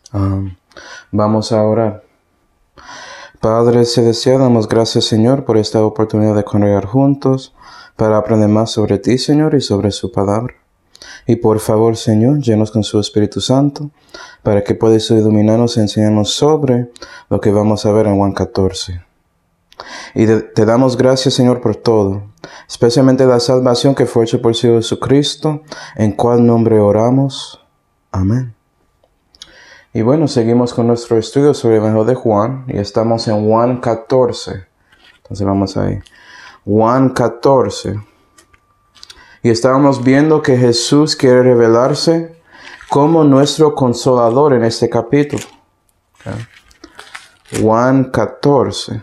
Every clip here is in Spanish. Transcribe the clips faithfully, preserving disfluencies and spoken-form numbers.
Um, vamos a orar. Padre celestial, damos gracias, Señor, por esta oportunidad de congregar juntos para aprender más sobre ti, Señor, y sobre su palabra. Y por favor, Señor, llenos con su Espíritu Santo para que puedas iluminarnos y enseñarnos sobre lo que vamos a ver en Juan catorce. Y de, te damos gracias, Señor, por todo, especialmente la salvación que fue hecha por Señor Jesucristo, en cual nombre oramos. Amén. Y bueno, seguimos con nuestro estudio sobre el Evangelio de Juan, y estamos en Juan catorce. Entonces vamos ahí. Juan catorce. Y estábamos viendo que Jesús quiere revelarse como nuestro consolador en este capítulo. Okay. Juan catorce.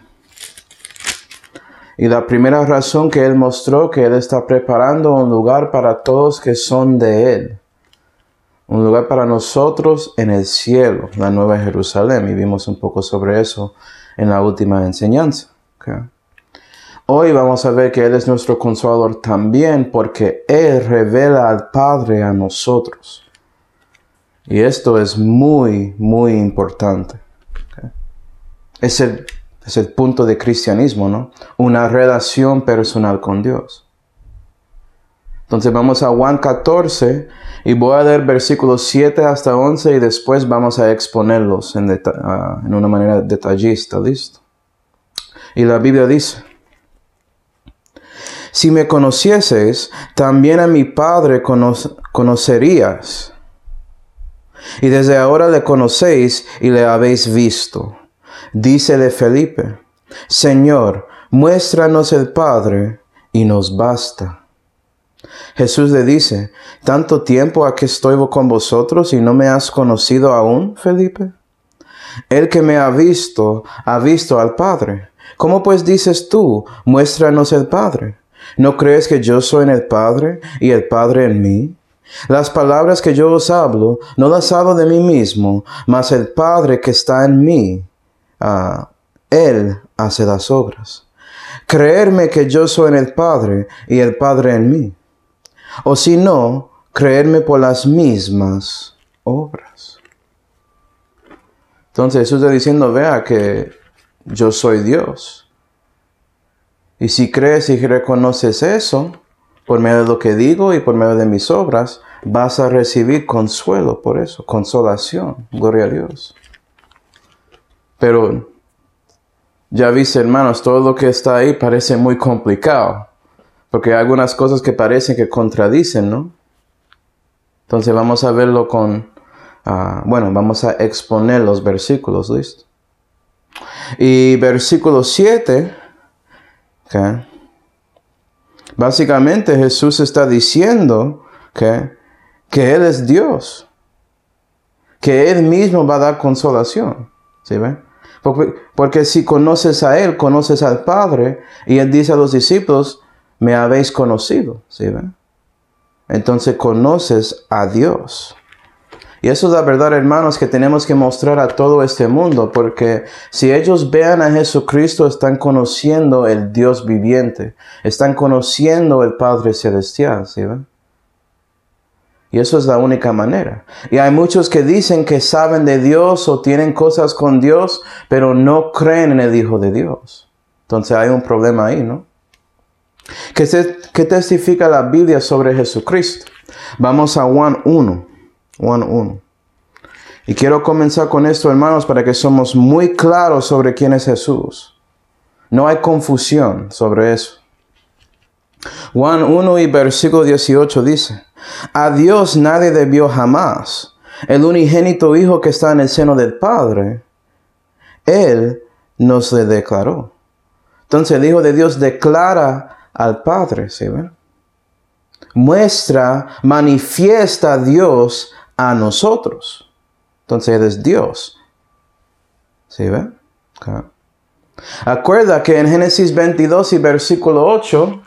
Y la primera razón que Él mostró que Él está preparando un lugar para todos que son de Él. Un lugar para nosotros en el cielo, la Nueva Jerusalén. Y vimos un poco sobre eso en la última enseñanza. Okay. Hoy vamos a ver que Él es nuestro consolador también porque Él revela al Padre a nosotros. Y esto es muy, muy importante. Okay. Es el, es el punto de cristianismo, ¿no? Una relación personal con Dios. Entonces vamos a Juan catorce y voy a leer versículos siete hasta once y después vamos a exponerlos en, uh, en una manera detallista. ¿Listo? Y la Biblia dice: si me conocieses, también a mi Padre cono conocerías. Y desde ahora le conocéis y le habéis visto. Dícele Felipe: Señor, muéstranos el Padre y nos basta. Jesús le dice: ¿tanto tiempo ha que estoy con vosotros y no me has conocido aún, Felipe? El que me ha visto, ha visto al Padre. ¿Cómo pues dices tú, muéstranos el Padre? ¿No crees que yo soy en el Padre y el Padre en mí? Las palabras que yo os hablo, no las hablo de mí mismo, mas el Padre que está en mí, uh, Él hace las obras. Creerme que yo soy en el Padre y el Padre en mí. O si no, creerme por las mismas obras. Entonces Jesús está diciendo, vea que yo soy Dios. Y si crees y reconoces eso, por medio de lo que digo y por medio de mis obras, vas a recibir consuelo por eso, consolación. Gloria a Dios. Pero, ya viste, hermanos, todo lo que está ahí parece muy complicado. Porque hay algunas cosas que parecen que contradicen, ¿no? Entonces vamos a verlo con... Uh, bueno, vamos a exponer los versículos, ¿listo? Y versículo siete... Okay, básicamente Jesús está diciendo okay, que Él es Dios. Que Él mismo va a dar consolación. ¿Sí ven? Porque, porque si conoces a Él, conoces al Padre. Y Él dice a los discípulos... me habéis conocido, ¿sí ven? Entonces conoces a Dios. Y eso es la verdad, hermanos, que tenemos que mostrar a todo este mundo, porque si ellos vean a Jesucristo, están conociendo el Dios viviente, están conociendo el Padre Celestial, ¿sí ven? Y eso es la única manera. Y hay muchos que dicen que saben de Dios o tienen cosas con Dios, pero no creen en el Hijo de Dios. Entonces hay un problema ahí, ¿no? ¿Qué, se, ¿Qué testifica la Biblia sobre Jesucristo? Vamos a Juan uno. Juan uno. Y quiero comenzar con esto, hermanos, para que somos muy claros sobre quién es Jesús. No hay confusión sobre eso. Juan uno y versículo dieciocho dice: a Dios nadie debió jamás. El unigénito Hijo que está en el seno del Padre, Él nos le declaró. Entonces el Hijo de Dios declara al Padre, ¿sí ven? Muestra, manifiesta a Dios a nosotros. Entonces Él es Dios. ¿Sí ven? Okay. Acuerda que en Génesis veintidós y versículo ocho,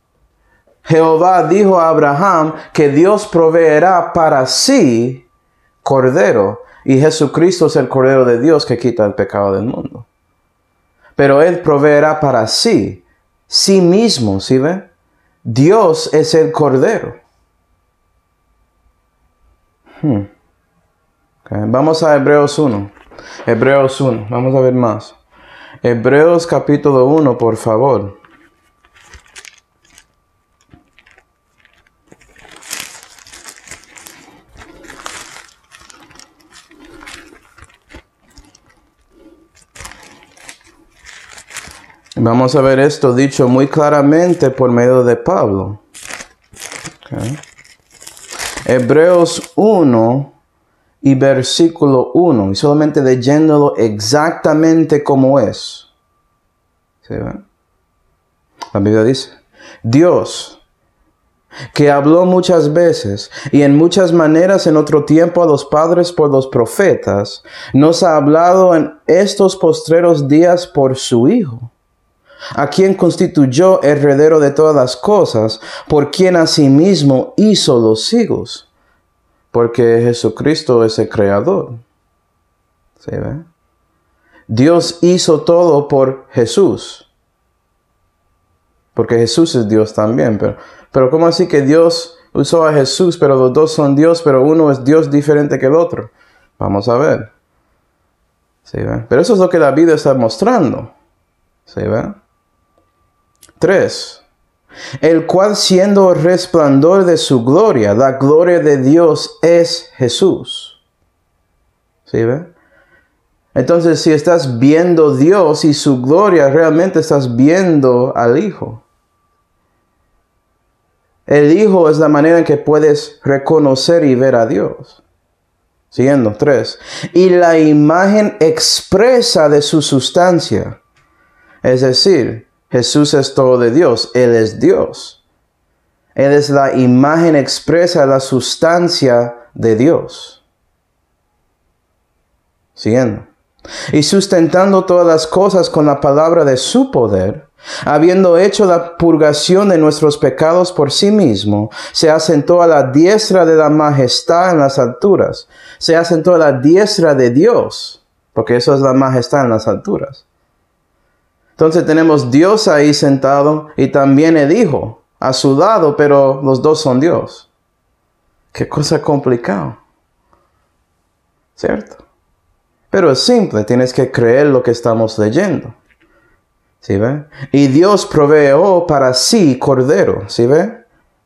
Jehová dijo a Abraham que Dios proveerá para sí cordero. Y Jesucristo es el cordero de Dios que quita el pecado del mundo. Pero Él proveerá para sí. Sí mismo, ¿sí ven? Dios es el Cordero. Hmm. Okay. Vamos a Hebreos uno. Hebreos uno. Vamos a ver más. Hebreos capítulo uno, por favor. Vamos a ver esto dicho muy claramente por medio de Pablo. Okay. Hebreos uno y versículo uno. Y solamente leyéndolo exactamente como es. ¿Sí ven? La Biblia dice, Dios, que habló muchas veces y en muchas maneras en otro tiempo a los padres por los profetas, nos ha hablado en estos postreros días por su Hijo, a quien constituyó heredero de todas las cosas, por quien asimismo hizo los siglos, porque Jesucristo es el creador. ¿Sí ve? Dios hizo todo por Jesús, porque Jesús es Dios también. Pero, pero ¿cómo así que Dios usó a Jesús, pero los dos son Dios, pero uno es Dios diferente que el otro? Vamos a ver. ¿Sí ve? Pero eso es lo que la Biblia está mostrando. ¿Sí ve? tres. El cual siendo resplandor de su gloria, la gloria de Dios es Jesús. ¿Sí ve? Entonces, si estás viendo Dios y su gloria, realmente estás viendo al Hijo. El Hijo es la manera en que puedes reconocer y ver a Dios. Siguiendo, tres. Y la imagen expresa de su sustancia. Es decir, Jesús es todo de Dios. Él es Dios. Él es la imagen expresa de la sustancia de Dios. Siguiendo. Y sustentando todas las cosas con la palabra de su poder, habiendo hecho la purgación de nuestros pecados por sí mismo, se asentó a la diestra de la majestad en las alturas. Se asentó a la diestra de Dios, porque eso es la majestad en las alturas. Entonces tenemos Dios ahí sentado y también el Hijo a su lado, pero los dos son Dios. Qué cosa complicada, ¿cierto? Pero es simple, tienes que creer lo que estamos leyendo. ¿Sí ve? Y Dios proveó para sí cordero, ¿sí ve?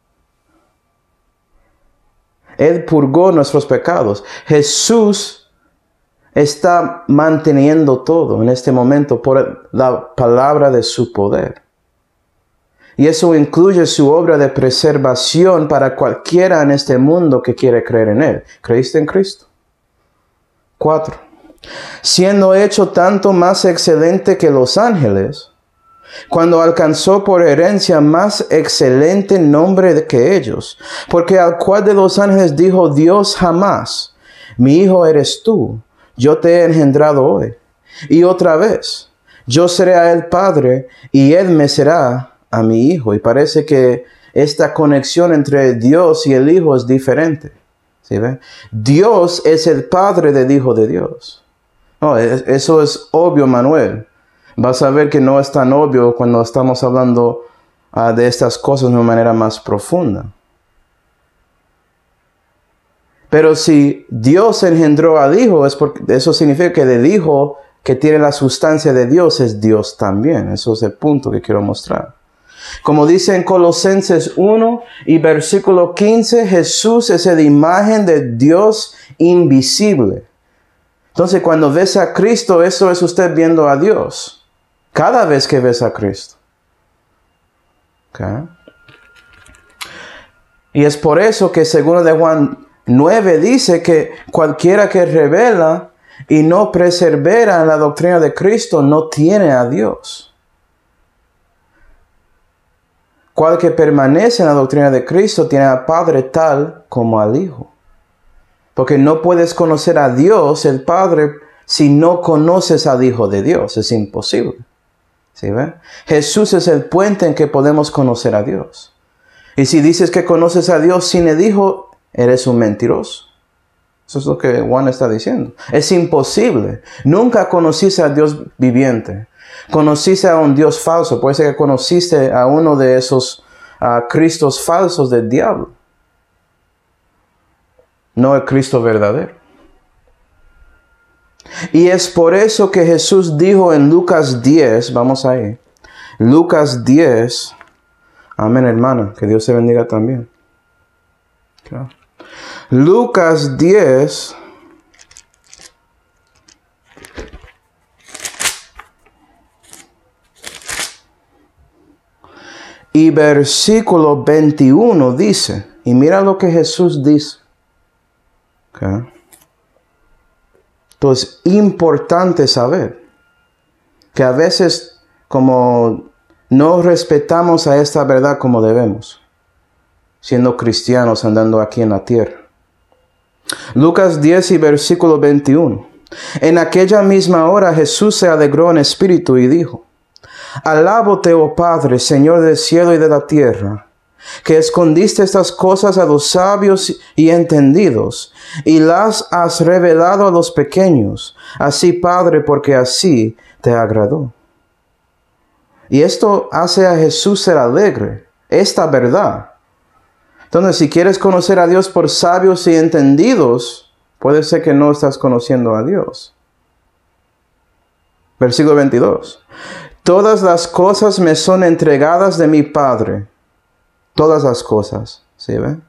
Él purgó nuestros pecados. Jesús está manteniendo todo en este momento por la palabra de su poder. Y eso incluye su obra de preservación para cualquiera en este mundo que quiere creer en Él. ¿Creíste en Cristo? cuatro. Siendo hecho tanto más excelente que los ángeles, cuando alcanzó por herencia más excelente nombre que ellos, porque al cual de los ángeles dijo Dios jamás, mi hijo eres tú, yo te he engendrado hoy. Y otra vez, yo seré a él padre, y él me será a mi hijo. Y parece que esta conexión entre Dios y el Hijo es diferente. ¿Sí ve? Dios es el padre del Hijo de Dios. No, eso es obvio, Manuel. Vas a ver que no es tan obvio cuando estamos hablando uh, de estas cosas de una manera más profunda. Pero si Dios engendró al Hijo, es porque eso significa que el Hijo que tiene la sustancia de Dios es Dios también. Eso es el punto que quiero mostrar. Como dice en Colosenses uno y versículo quince, Jesús es la imagen de Dios invisible. Entonces, cuando ves a Cristo, eso es usted viendo a Dios. Cada vez que ves a Cristo. ¿Okay? Y es por eso que segundo de Juan nueve dice que cualquiera que revela y no persevera en la doctrina de Cristo no tiene a Dios. Cual que permanece en la doctrina de Cristo tiene al Padre tal como al Hijo. Porque no puedes conocer a Dios, el Padre, si no conoces al Hijo de Dios. Es imposible. ¿Sí ve? Jesús es el puente en que podemos conocer a Dios. Y si dices que conoces a Dios sin el Hijo, eres un mentiroso. Eso es lo que Juan está diciendo. Es imposible. Nunca conociste a Dios viviente. Conociste a un Dios falso. Puede ser que conociste a uno de esos uh, Cristos falsos del diablo. No el Cristo verdadero. Y es por eso que Jesús dijo en Lucas diez, vamos ahí, Lucas diez, amén hermana, que Dios te bendiga también. Claro. Lucas diez, y versículo veintiuno dice, y mira lo que Jesús dice. Okay. Entonces, importante saber que a veces como no respetamos a esta verdad como debemos, siendo cristianos andando aquí en la tierra. Lucas diez y versículo veintiuno. En aquella misma hora Jesús se alegró en espíritu y dijo, Alábote, oh Padre, Señor del cielo y de la tierra, que escondiste estas cosas a los sabios y entendidos, y las has revelado a los pequeños. Así, Padre, porque así te agradó. Y esto hace a Jesús ser alegre, esta verdad. Entonces, si quieres conocer a Dios por sabios y entendidos, puede ser que no estás conociendo a Dios. Versículo veintidós. Todas las cosas me son entregadas de mi Padre. Todas las cosas, ¿sí ven?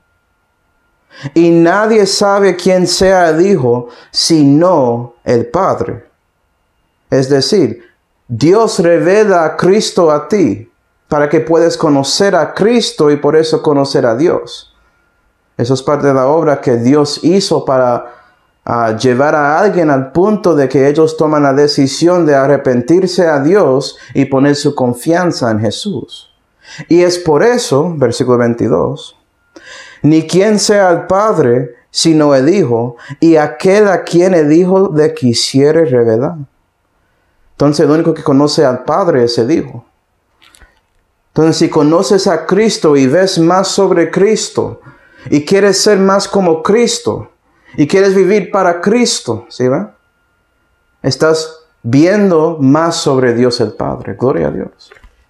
Y nadie sabe quién sea el Hijo, sino el Padre. Es decir, Dios revela a Cristo a ti, para que puedas conocer a Cristo y por eso conocer a Dios. Eso es parte de la obra que Dios hizo para uh, llevar a alguien al punto de que ellos toman la decisión de arrepentirse a Dios y poner su confianza en Jesús. Y es por eso, versículo veintidós, ni quien sea el Padre, sino el Hijo, y aquel a quien el Hijo le quisiere revelar. Entonces, el único que conoce al Padre es el Hijo. Entonces, si conoces a Cristo y ves más sobre Cristo, y quieres ser más como Cristo, y quieres vivir para Cristo, ¿sí va? Estás viendo más sobre Dios el Padre. Gloria a Dios.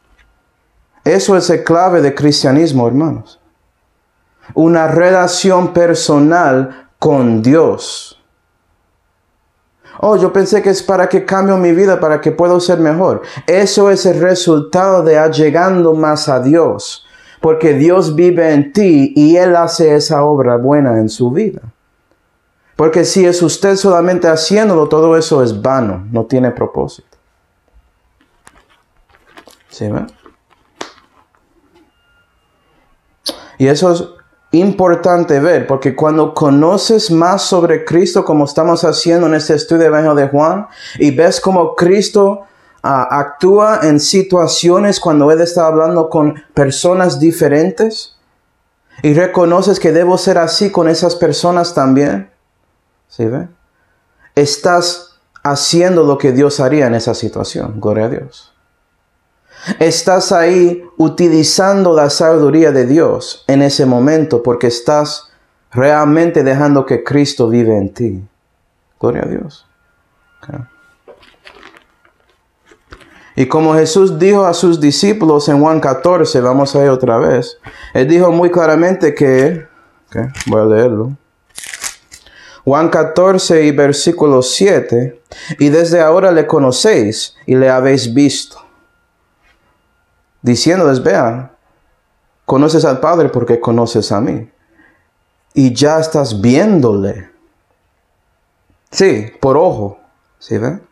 Eso es el clave del cristianismo, hermanos. Una relación personal con Dios. Oh, yo pensé que es para que cambie mi vida, para que pueda ser mejor. Eso es el resultado de allegando más a Dios. Porque Dios vive en ti y Él hace esa obra buena en su vida. Porque si es usted solamente haciéndolo, todo eso es vano, no tiene propósito. ¿Sí ven? Y eso es importante ver, porque cuando conoces más sobre Cristo, como estamos haciendo en este estudio del Evangelio de Juan, y ves cómo Cristo uh, actúa en situaciones cuando Él está hablando con personas diferentes, y reconoces que debo ser así con esas personas también, ¿sí ve? Estás haciendo lo que Dios haría en esa situación. Gloria a Dios. Estás ahí utilizando la sabiduría de Dios en ese momento porque estás realmente dejando que Cristo vive en ti. Gloria a Dios. Okay. Y como Jesús dijo a sus discípulos en Juan catorce, vamos a ir otra vez. Él dijo muy claramente que, okay, voy a leerlo. Juan catorce y versículo siete. Y desde ahora le conocéis y le habéis visto. Diciéndoles, vean, conoces al Padre porque conoces a mí. Y ya estás viéndole. Sí, por ojo. ¿Sí ven?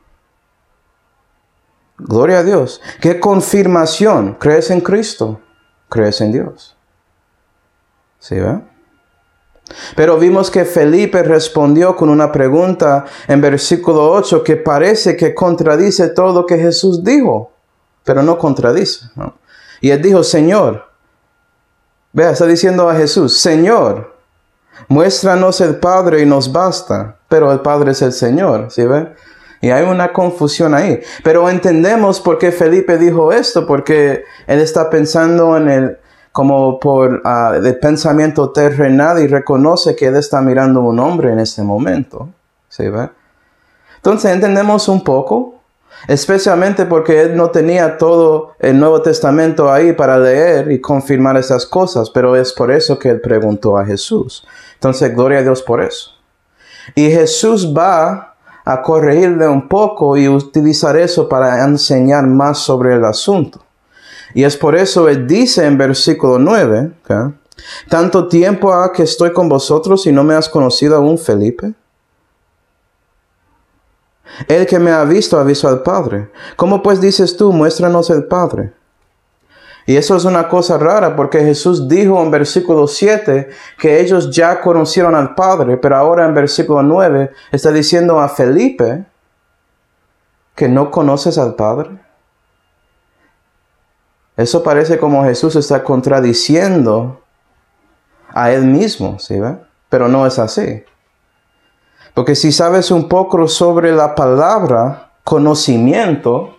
Gloria a Dios. ¿Qué confirmación? ¿Crees en Cristo? ¿Crees en Dios? ¿Sí ven? Pero vimos que Felipe respondió con una pregunta en versículo ocho que parece que contradice todo lo que Jesús dijo. Pero no contradice, ¿no? Y él dijo, Señor, vea, está diciendo a Jesús, Señor, muéstranos el Padre y nos basta. Pero el Padre es el Señor, ¿sí ve? Y hay una confusión ahí. Pero entendemos por qué Felipe dijo esto, porque él está pensando en el, como por uh, el pensamiento terrenal y reconoce que él está mirando a un hombre en este momento, ¿sí ve? Entonces entendemos un poco. Especialmente porque él no tenía todo el Nuevo Testamento ahí para leer y confirmar esas cosas. Pero es por eso que él preguntó a Jesús. Entonces, gloria a Dios por eso. Y Jesús va a corregirle un poco y utilizar eso para enseñar más sobre el asunto. Y es por eso él dice en versículo nueve, ¿okay? Tanto tiempo ha que estoy con vosotros y no me has conocido aún, Felipe. El que me ha visto ha visto al Padre. ¿Cómo pues dices tú, muéstranos el Padre? Y eso es una cosa rara porque Jesús dijo en versículo siete que ellos ya conocieron al Padre, pero ahora en versículo nueve está diciendo a Felipe que no conoces al Padre. Eso parece como Jesús está contradiciendo a él mismo, ¿sí ve? Pero no es así. Porque si sabes un poco sobre la palabra conocimiento,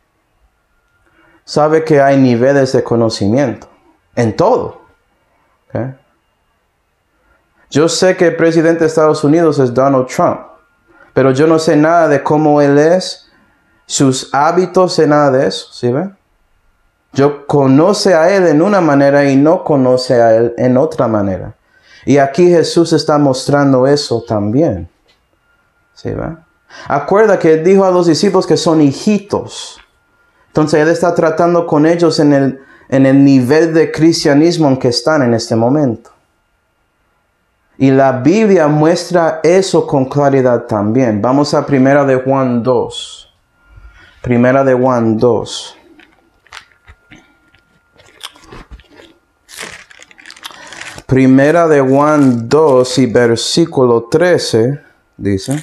sabe que hay niveles de conocimiento en todo. ¿Okay? Yo sé que el presidente de Estados Unidos es Donald Trump, pero yo no sé nada de cómo él es, sus hábitos, sé nada de eso, ¿sí ve? Yo conoce a él en una manera y no conoce a él en otra manera. Y aquí Jesús está mostrando eso también. ¿Sí ve? Acuerda que él dijo a los discípulos que son hijitos. Entonces él está tratando con ellos en el, en el nivel de cristianismo en que están en este momento. Y la Biblia muestra eso con claridad también. Vamos a Primera de Juan dos. Primera de Juan dos. Primera de Juan dos y versículo trece dice.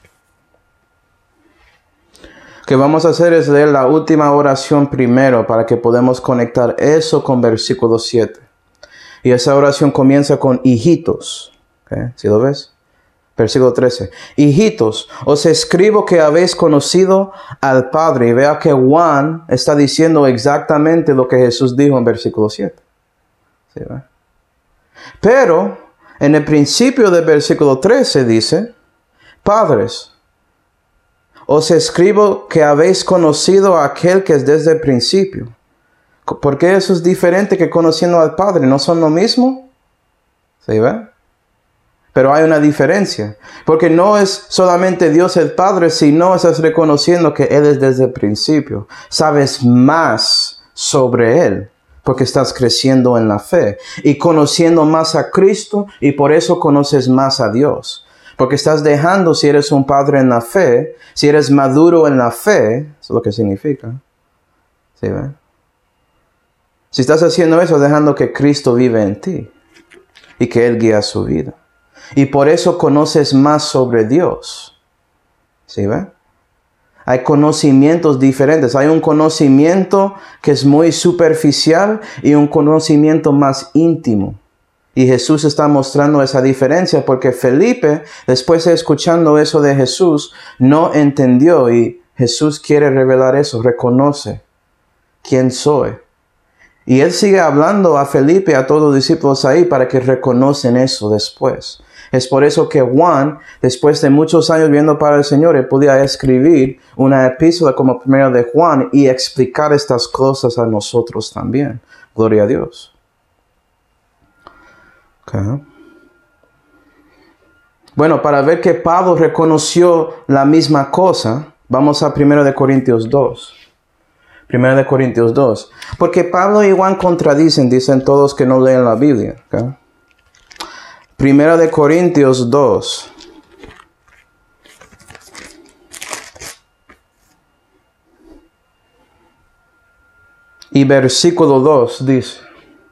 Lo que vamos a hacer es leer la última oración primero para que podamos conectar eso con versículo siete. Y esa oración comienza con hijitos. ¿Okay? ¿Sí lo ves? Versículo trece. Hijitos, os escribo que habéis conocido al Padre. Y vea que Juan está diciendo exactamente lo que Jesús dijo en versículo siete. ¿Sí, ve? Pero en el principio del versículo trece dice, padres, os escribo que habéis conocido a aquel que es desde el principio. ¿Por qué eso es diferente que conociendo al Padre? ¿No son lo mismo? ¿Sí ve? Pero hay una diferencia. Porque no es solamente Dios el Padre, sino estás reconociendo que Él es desde el principio. Sabes más sobre Él. Porque estás creciendo en la fe y conociendo más a Cristo y por eso conoces más a Dios. Porque estás dejando, si eres un padre en la fe, si eres maduro en la fe, eso es lo que significa. ¿Sí ve? Si estás haciendo eso, dejando que Cristo vive en ti y que Él guía su vida. Y por eso conoces más sobre Dios. ¿Sí ve? Hay conocimientos diferentes. Hay un conocimiento que es muy superficial y un conocimiento más íntimo. Y Jesús está mostrando esa diferencia porque Felipe, después de escuchando eso de Jesús, no entendió y Jesús quiere revelar eso. Reconoce quién soy. Y él sigue hablando a Felipe y a todos los discípulos ahí para que reconocen eso después. Es por eso que Juan, después de muchos años viendo para el Señor, él podía escribir una epístola como Primera de Juan y explicar estas cosas a nosotros también. Gloria a Dios. Okay. Bueno, para ver que Pablo reconoció la misma cosa, vamos a Primera de Corintios dos. Primera de Corintios dos. Porque Pablo y Juan contradicen, dicen todos que no leen la Biblia. Okay. Primera de Corintios dos. Y versículo dos dice.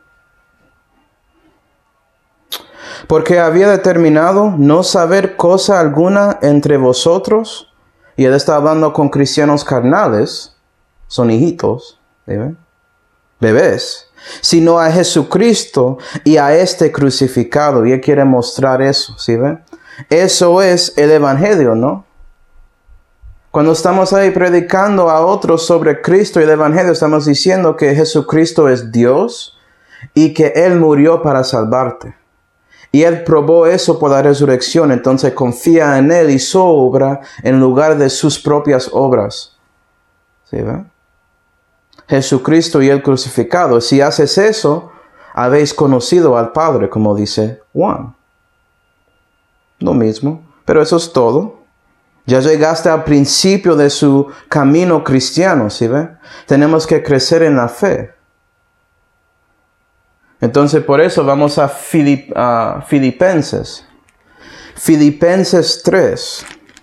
Porque había determinado no saber cosa alguna entre vosotros. Y él está hablando con cristianos carnales. Son hijitos. ¿sí? Bebés. Sino a Jesucristo y a este crucificado. Y él quiere mostrar eso, ¿sí ven? Eso es el evangelio, ¿no? Cuando estamos ahí predicando a otros sobre Cristo y el evangelio, estamos diciendo que Jesucristo es Dios y que Él murió para salvarte. Y Él probó eso por la resurrección, entonces confía en Él y su obra en lugar de sus propias obras. ¿Sí ven? Jesucristo y el crucificado. Si haces eso, habéis conocido al Padre, como dice Juan. Lo mismo, pero eso es todo. Ya llegaste al principio de su camino cristiano, ¿sí ve? Tenemos que crecer en la fe. Entonces, por eso vamos a, Filip, a Filipenses. Filipenses tres.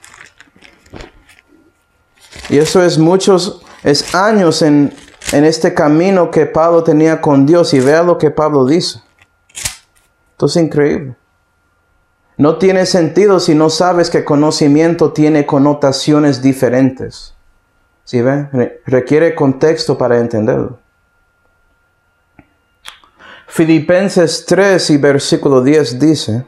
Y eso es muchos, es años en, en este camino que Pablo tenía con Dios. Y vea lo que Pablo dice. Esto es increíble. No tiene sentido si no sabes que conocimiento tiene connotaciones diferentes. ¿Sí ven? Re- requiere contexto para entenderlo. Filipenses tres y versículo diez dice: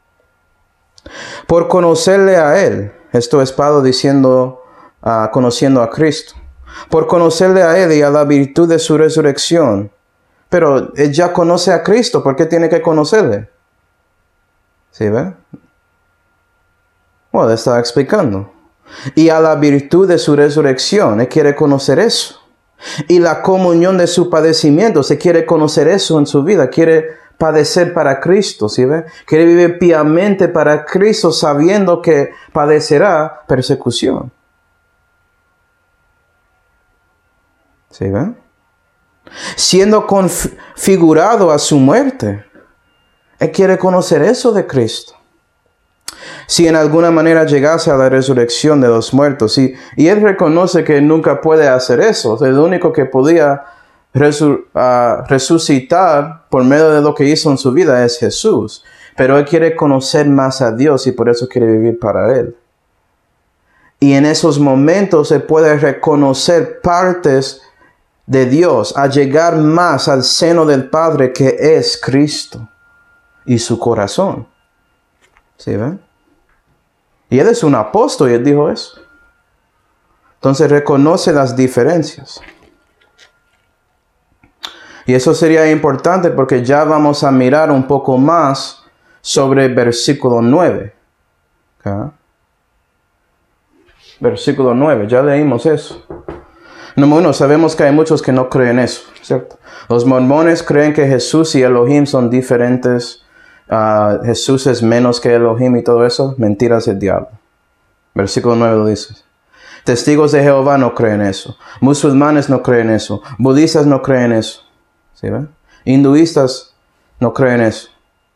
por conocerle a Él, esto es Pablo diciendo, uh, conociendo a Cristo, por conocerle a Él y a la virtud de su resurrección. Pero él ya conoce a Cristo, ¿por qué tiene que conocerle? ¿Sí ve? Bueno, está explicando. Y a la virtud de su resurrección, él quiere conocer eso. Y la comunión de su padecimiento, se quiere conocer eso en su vida, quiere padecer para Cristo, ¿sí ve? Quiere vivir piamente para Cristo, sabiendo que padecerá persecución. ¿Sí ve? Siendo configurado a su muerte, él quiere conocer eso de Cristo. Si en alguna manera llegase a la resurrección de los muertos, y, y él reconoce que nunca puede hacer eso, o sea, el único que podía resur, uh, resucitar por medio de lo que hizo en su vida es Jesús, pero él quiere conocer más a Dios y por eso quiere vivir para Él. Y en esos momentos se puede reconocer partes de Dios, a llegar más al seno del Padre que es Cristo y su corazón. ¿Sí ven? Y él es un apóstol y él dijo eso. Entonces reconoce las diferencias. Y eso sería importante porque ya vamos a mirar un poco más sobre el versículo nueve. ¿Okay? Versículo nueve, ya leímos eso. Número uno, sabemos que hay muchos que no creen eso, ¿cierto? Los mormones creen que Jesús y Elohim son diferentes. Uh, Jesús es menos que Elohim y todo eso. Mentiras del diablo. Versículo nueve lo dice. Testigos de Jehová no creen eso. Musulmanes no creen eso. Budistas no creen eso. ¿Sí ven? Hinduistas no creen eso.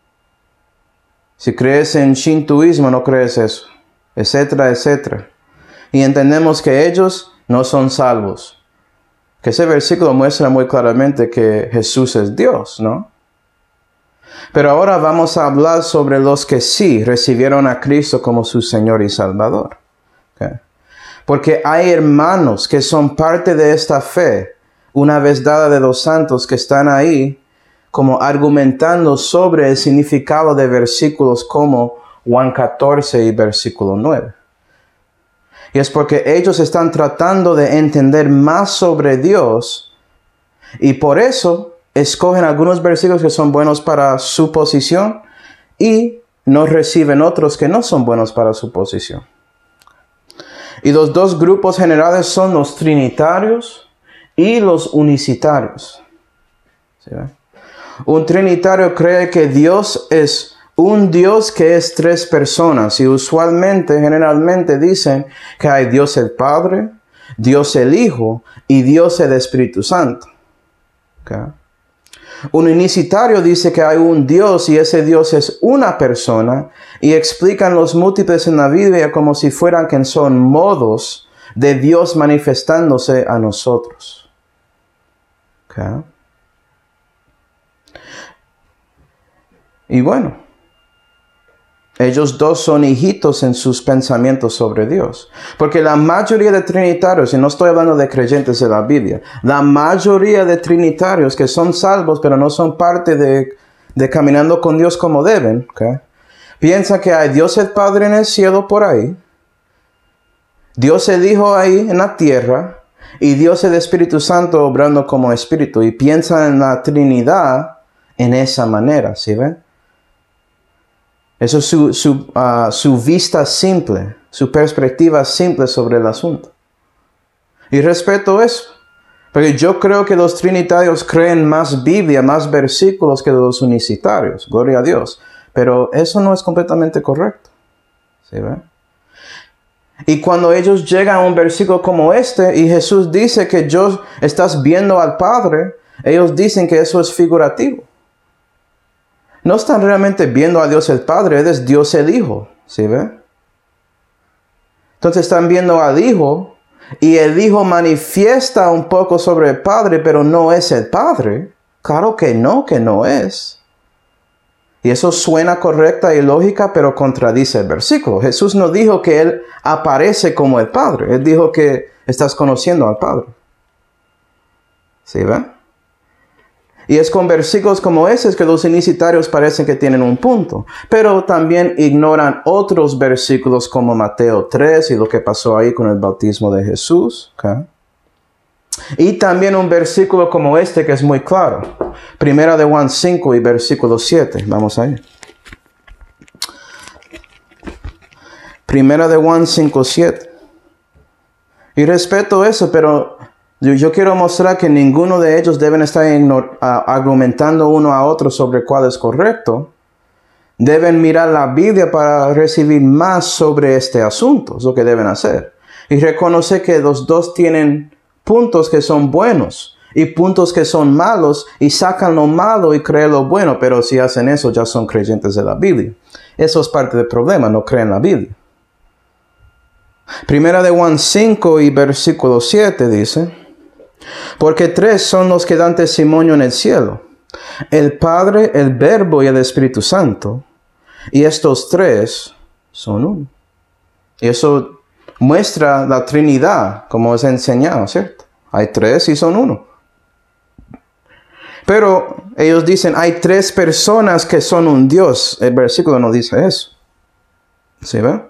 Si crees en shintoísmo no crees eso. Etcétera, etcétera. Y entendemos que ellos no son salvos. Que ese versículo muestra muy claramente que Jesús es Dios, ¿no? Pero ahora vamos a hablar sobre los que sí recibieron a Cristo como su Señor y Salvador. ¿Okay? Porque hay hermanos que son parte de esta fe, una vez dada de los santos, que están ahí como argumentando sobre el significado de versículos como Juan catorce y versículo nueve. Y es porque ellos están tratando de entender más sobre Dios y por eso escogen algunos versículos que son buenos para su posición y no reciben otros que no son buenos para su posición. Y los dos grupos generales son los trinitarios y los unicitarios. ¿Sí ve? Un trinitario cree que Dios es un Dios que es tres personas y usualmente, generalmente dicen que hay Dios el Padre, Dios el Hijo y Dios el Espíritu Santo. ¿Okay? Un unicitario dice que hay un Dios y ese Dios es una persona y explican los múltiples en la Biblia como si fueran que son modos de Dios manifestándose a nosotros. ¿Okay? Y bueno, ellos dos son hijitos en sus pensamientos sobre Dios. Porque la mayoría de trinitarios, y no estoy hablando de creyentes de la Biblia, la mayoría de trinitarios que son salvos pero no son parte de, de caminando con Dios como deben, ¿okay? Piensan que hay Dios el Padre en el cielo por ahí, Dios el Hijo ahí en la tierra, y Dios el Espíritu Santo obrando como Espíritu. Y piensan en la Trinidad en esa manera, ¿sí ven? Eso es su, su, uh, su vista simple, su perspectiva simple sobre el asunto. Y respeto eso. Porque yo creo que los trinitarios creen más Biblia, más versículos que los unicitarios. Gloria a Dios. Pero eso no es completamente correcto. ¿Sí ve? Y cuando ellos llegan a un versículo como este y Jesús dice que yo estás viendo al Padre, ellos dicen que eso es figurativo. No están realmente viendo a Dios el Padre, Él es Dios el Hijo, ¿sí ve? Entonces están viendo al Hijo y el Hijo manifiesta un poco sobre el Padre, pero no es el Padre. Claro que no, que no es. Y eso suena correcta y lógica, pero contradice el versículo. Jesús no dijo que Él aparece como el Padre. Él dijo que estás conociendo al Padre. ¿Sí ve? Y es con versículos como esos que los unicitarios parecen que tienen un punto. Pero también ignoran otros versículos como Mateo tres y lo que pasó ahí con el bautismo de Jesús. ¿Okay? Y también un versículo como este que es muy claro. Primera de Juan cinco y versículo siete. Vamos ahí. Primera de Juan cinco, siete. Y respeto eso, pero yo, yo quiero mostrar que ninguno de ellos deben estar ignor, uh, argumentando uno a otro sobre cuál es correcto. Deben mirar la Biblia para recibir más sobre este asunto. Es lo que deben hacer. Y reconocer que los dos tienen puntos que son buenos y puntos que son malos y sacan lo malo y creen lo bueno. Pero si hacen eso ya son creyentes de la Biblia. Eso es parte del problema, no creen la Biblia. Primera de Juan cinco y versículo siete dice: porque tres son los que dan testimonio en el cielo, el Padre, el Verbo y el Espíritu Santo, y estos tres son uno. Y eso muestra la Trinidad, como es enseñado, ¿cierto? Hay tres y son uno. Pero ellos dicen, hay tres personas que son un Dios. El versículo no dice eso. ¿Sí ve?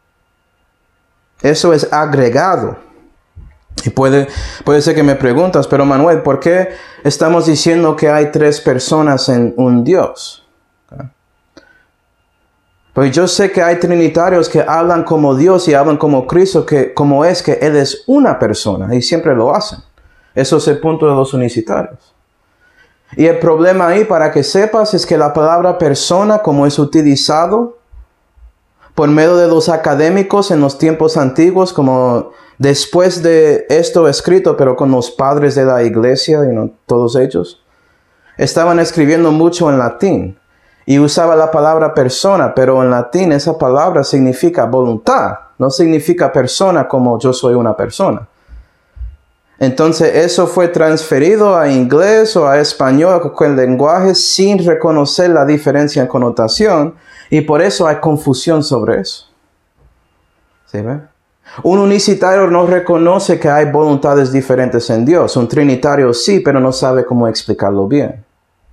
Eso es agregado. Y puede, puede ser que me preguntas, pero Manuel, ¿por qué estamos diciendo que hay tres personas en un Dios? ¿Okay? Pues yo sé que hay trinitarios que hablan como Dios y hablan como Cristo, que como es que Él es una persona y siempre lo hacen. Eso es el punto de los unicitarios. Y el problema ahí, para que sepas, es que la palabra persona, como es utilizado por medio de los académicos en los tiempos antiguos, como después de esto escrito, pero con los padres de la iglesia, you know, todos ellos, estaban escribiendo mucho en latín y usaba la palabra persona, pero en latín esa palabra significa voluntad, no significa persona como yo soy una persona. Entonces eso fue transferido a inglés o a español con el lenguaje sin reconocer la diferencia en connotación, y por eso hay confusión sobre eso. ¿Sí ve? Un unicitario no reconoce que hay voluntades diferentes en Dios. Un trinitario sí, pero no sabe cómo explicarlo bien.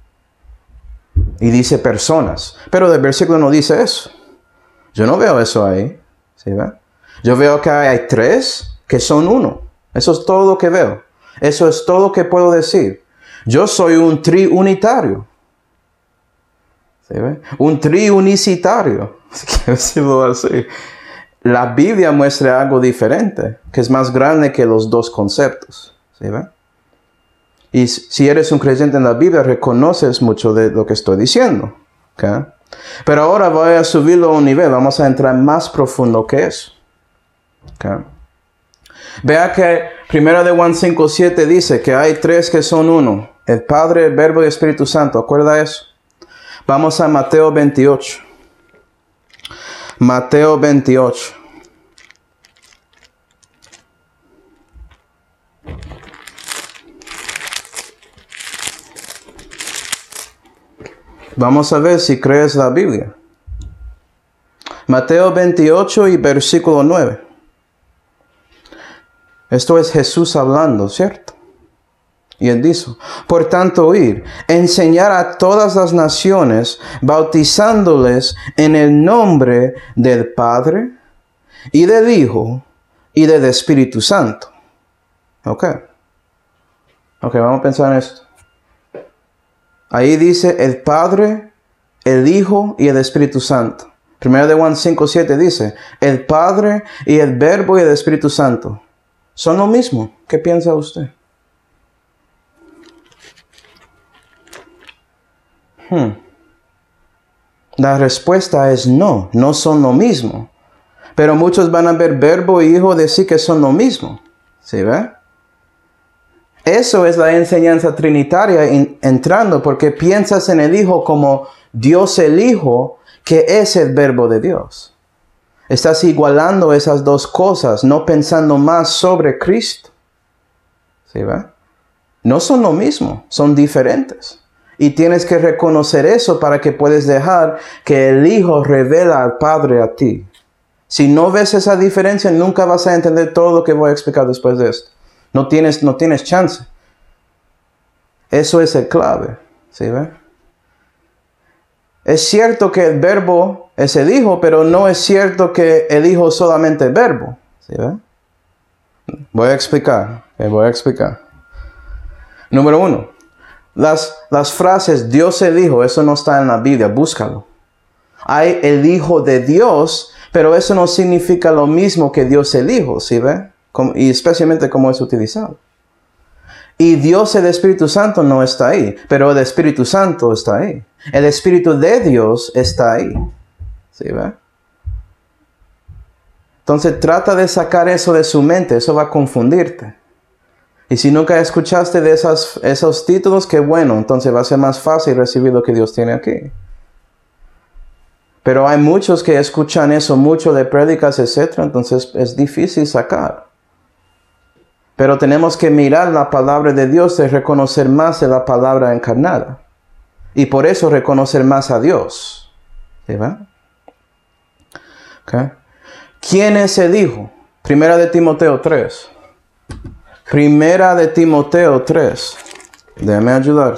Y dice personas. Pero el versículo no dice eso. Yo no veo eso ahí. ¿Sí ve? Yo veo que hay tres que son uno. Eso es todo lo que veo. Eso es todo lo que puedo decir. Yo soy un triunitario. ¿Sí ve? Un triunicitario. Quiero decirlo así. La Biblia muestra algo diferente, que es más grande que los dos conceptos. ¿Sí ve? Y si eres un creyente en la Biblia, reconoces mucho de lo que estoy diciendo. ¿Okay? Pero ahora voy a subirlo a un nivel. Vamos a entrar más profundo que eso. ¿Okay? Vea que primero de Juan cinco, siete dice que hay tres que son uno. El Padre, el Verbo y el Espíritu Santo. ¿Acuerda eso? Vamos a Mateo veintiocho. Mateo veintiocho. Vamos a ver si crees la Biblia. Mateo veintiocho y versículo nueve. Esto es Jesús hablando, ¿cierto? Y él dijo, por tanto ir, enseñar a todas las naciones, bautizándoles en el nombre del Padre, y del Hijo, y del Espíritu Santo. Ok. Ok, vamos a pensar en esto. Ahí dice el Padre, el Hijo y el Espíritu Santo. Primero de Juan cinco, siete dice, el Padre y el Verbo y el Espíritu Santo. ¿Son lo mismo? ¿Qué piensa usted? Hmm. La respuesta es no, no son lo mismo. Pero muchos van a ver verbo y hijo decir que son lo mismo. ¿Sí ve? Eso es la enseñanza trinitaria in, entrando, porque piensas en el Hijo como Dios el Hijo, que es el verbo de Dios. Estás igualando esas dos cosas, no pensando más sobre Cristo. ¿Sí ve? No son lo mismo, son diferentes. Y tienes que reconocer eso para que puedas dejar que el Hijo revela al Padre a ti. Si no ves esa diferencia, nunca vas a entender todo lo que voy a explicar después de esto. No tienes, no tienes chance. Eso es el clave. ¿Sí ve? Es cierto que el verbo es el Hijo, pero no es cierto que el Hijo es solamente el verbo. ¿Sí ve? Voy a explicar. Okay, voy a explicar. Número uno. Las, las frases Dios el Hijo, eso no está en la Biblia. Búscalo. Hay el Hijo de Dios, pero eso no significa lo mismo que Dios el Hijo. ¿Sí ve? Como, y especialmente cómo es utilizado. Y Dios el Espíritu Santo no está ahí, pero el Espíritu Santo está ahí. El Espíritu de Dios está ahí. ¿Sí ve? Entonces trata de sacar eso de su mente, eso va a confundirte. Y si nunca escuchaste de esas, esos títulos, qué bueno, entonces va a ser más fácil recibir lo que Dios tiene aquí. Pero hay muchos que escuchan eso mucho de prédicas, etcétera, entonces es difícil sacar. Pero tenemos que mirar la palabra de Dios y reconocer más de la palabra encarnada. Y por eso reconocer más a Dios. ¿Sí va? Okay. ¿Quién es el Hijo? Primera de Timoteo tres. Primera de Timoteo tres. Déjame ayudar.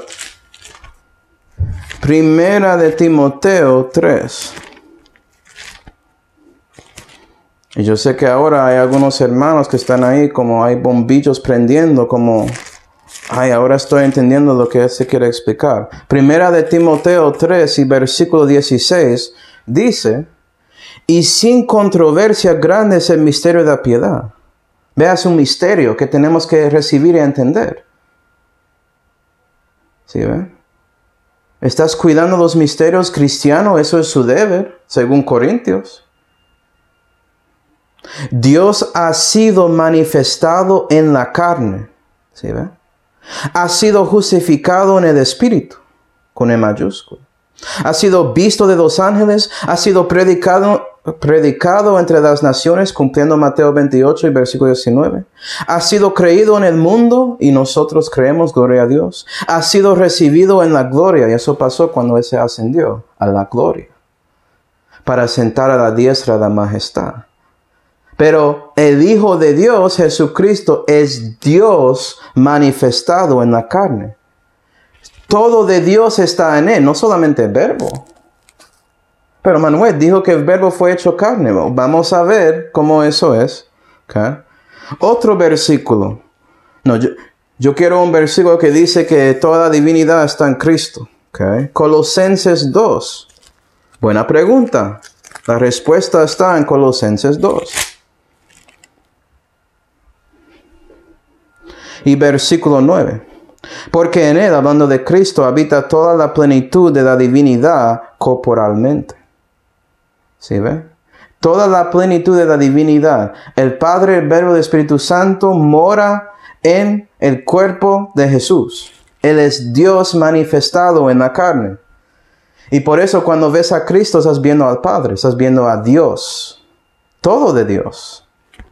Primera de Timoteo tres. Y yo sé que ahora hay algunos hermanos que están ahí como hay bombillos prendiendo, como, ay, ahora estoy entendiendo lo que él se quiere explicar. Primera de Timoteo tres y versículo dieciséis dice, y sin controversia grande es el misterio de la piedad. Veas un misterio que tenemos que recibir y entender. ¿Sí ve? ¿Estás cuidando los misterios cristianos? Eso es su deber, según Corintios. Dios ha sido manifestado en la carne. ¿Sí ve? Ha sido justificado en el Espíritu, con E mayúsculo. Ha sido visto de los ángeles, ha sido predicado, predicado entre las naciones, cumpliendo Mateo veintiocho y versículo diecinueve. Ha sido creído en el mundo y nosotros creemos, gloria a Dios. Ha sido recibido en la gloria, y eso pasó cuando Él se ascendió a la gloria, para sentar a la diestra de la majestad. Pero el Hijo de Dios, Jesucristo, es Dios manifestado en la carne. Todo de Dios está en Él, no solamente el verbo. Pero Manuel dijo que el verbo fue hecho carne. Vamos a ver cómo eso es. ¿Okay? Otro versículo. No, yo, yo quiero un versículo que dice que toda la divinidad está en Cristo. ¿Okay? Colosenses dos. Buena pregunta. La respuesta está en Colosenses dos. Y versículo nueve. Porque en Él, hablando de Cristo, habita toda la plenitud de la divinidad corporalmente. ¿Sí ve? Toda la plenitud de la divinidad. El Padre, el Verbo, el Espíritu Santo mora en el cuerpo de Jesús. Él es Dios manifestado en la carne. Y por eso cuando ves a Cristo estás viendo al Padre, estás viendo a Dios. Todo de Dios.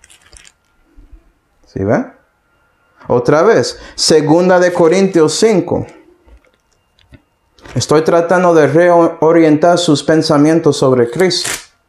¿Sí ve? Otra vez, segunda de Corintios cinco. Estoy tratando de reorientar sus pensamientos sobre Cristo,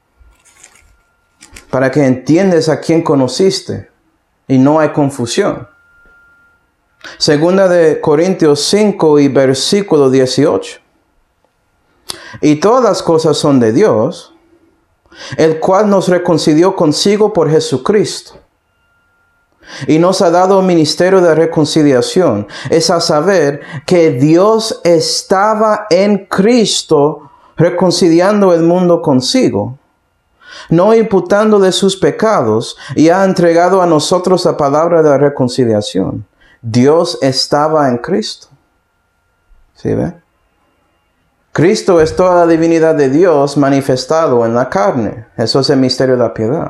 para que entiendas a quién conociste y no hay confusión. Segunda de Corintios cinco y versículo dieciocho. Y todas las cosas son de Dios, el cual nos reconcilió consigo por Jesucristo. Y nos ha dado el ministerio de reconciliación. Es a saber que Dios estaba en Cristo reconciliando el mundo consigo, no imputándole sus pecados, y ha entregado a nosotros la palabra de la reconciliación. Dios estaba en Cristo. ¿Sí ve? Cristo es toda la divinidad de Dios manifestado en la carne. Eso es el misterio de la piedad.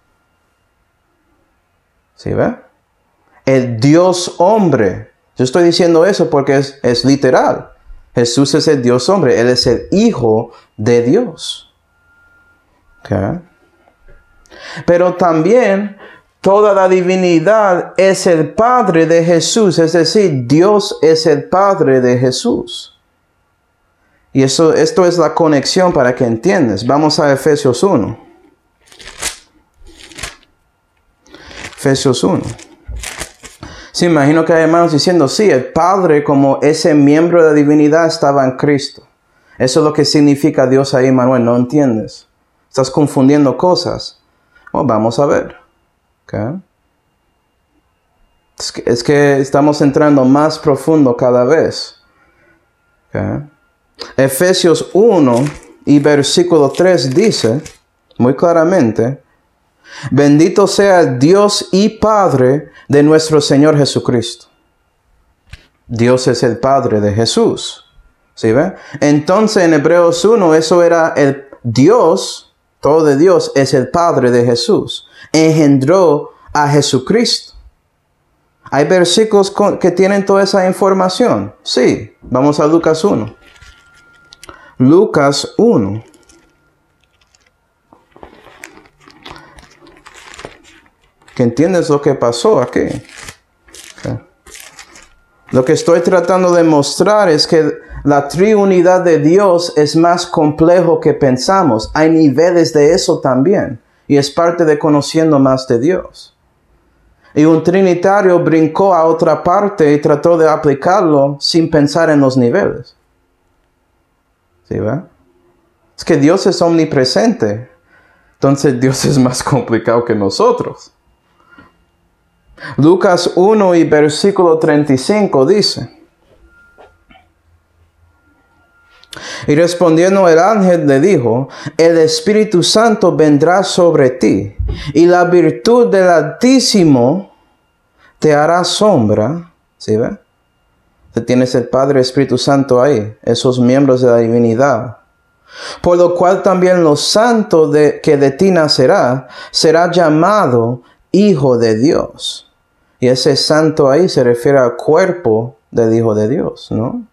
¿Sí ve? El Dios hombre. Yo estoy diciendo eso porque es, es literal. Jesús es el Dios hombre. Él es el Hijo de Dios. ¿Okay? Pero también toda la divinidad es el Padre de Jesús. Es decir, Dios es el Padre de Jesús. Y eso, esto es la conexión para que entiendas. Vamos a Efesios uno. Efesios uno. Sí, imagino que hay hermanos diciendo, sí, el Padre como ese miembro de la divinidad estaba en Cristo. Eso es lo que significa Dios ahí, Manuel. ¿No entiendes? Estás confundiendo cosas. Oh, vamos a ver. Okay. Es, que, es que estamos entrando más profundo cada vez. Okay. Efesios uno y versículo tres dice muy claramente: bendito sea el Dios y Padre de nuestro Señor Jesucristo. Dios es el Padre de Jesús. ¿Sí ve? Entonces en Hebreos uno eso era el Dios, todo de Dios es el Padre de Jesús. Engendró a Jesucristo. ¿Hay versículos con, que tienen toda esa información? Sí. Vamos a Lucas uno. Lucas uno. ¿Que entiendes lo que pasó aquí? Okay. Lo que estoy tratando de mostrar es que la triunidad de Dios es más complejo que pensamos. Hay niveles de eso también. Y es parte de conociendo más de Dios. Y un trinitario brincó a otra parte y trató de aplicarlo sin pensar en los niveles. ¿Sí ve? Es que Dios es omnipresente. Entonces Dios es más complicado que nosotros. Lucas uno y versículo treinta y cinco dice: y respondiendo el ángel le dijo: el Espíritu Santo vendrá sobre ti, y la virtud del Altísimo te hará sombra. ¿Sí ve? Tienes el Padre y Espíritu Santo ahí, esos miembros de la divinidad. Por lo cual también lo santo de, que de ti nacerá, será llamado Hijo de Dios. Y ese santo ahí se refiere al cuerpo del Hijo de Dios, ¿no?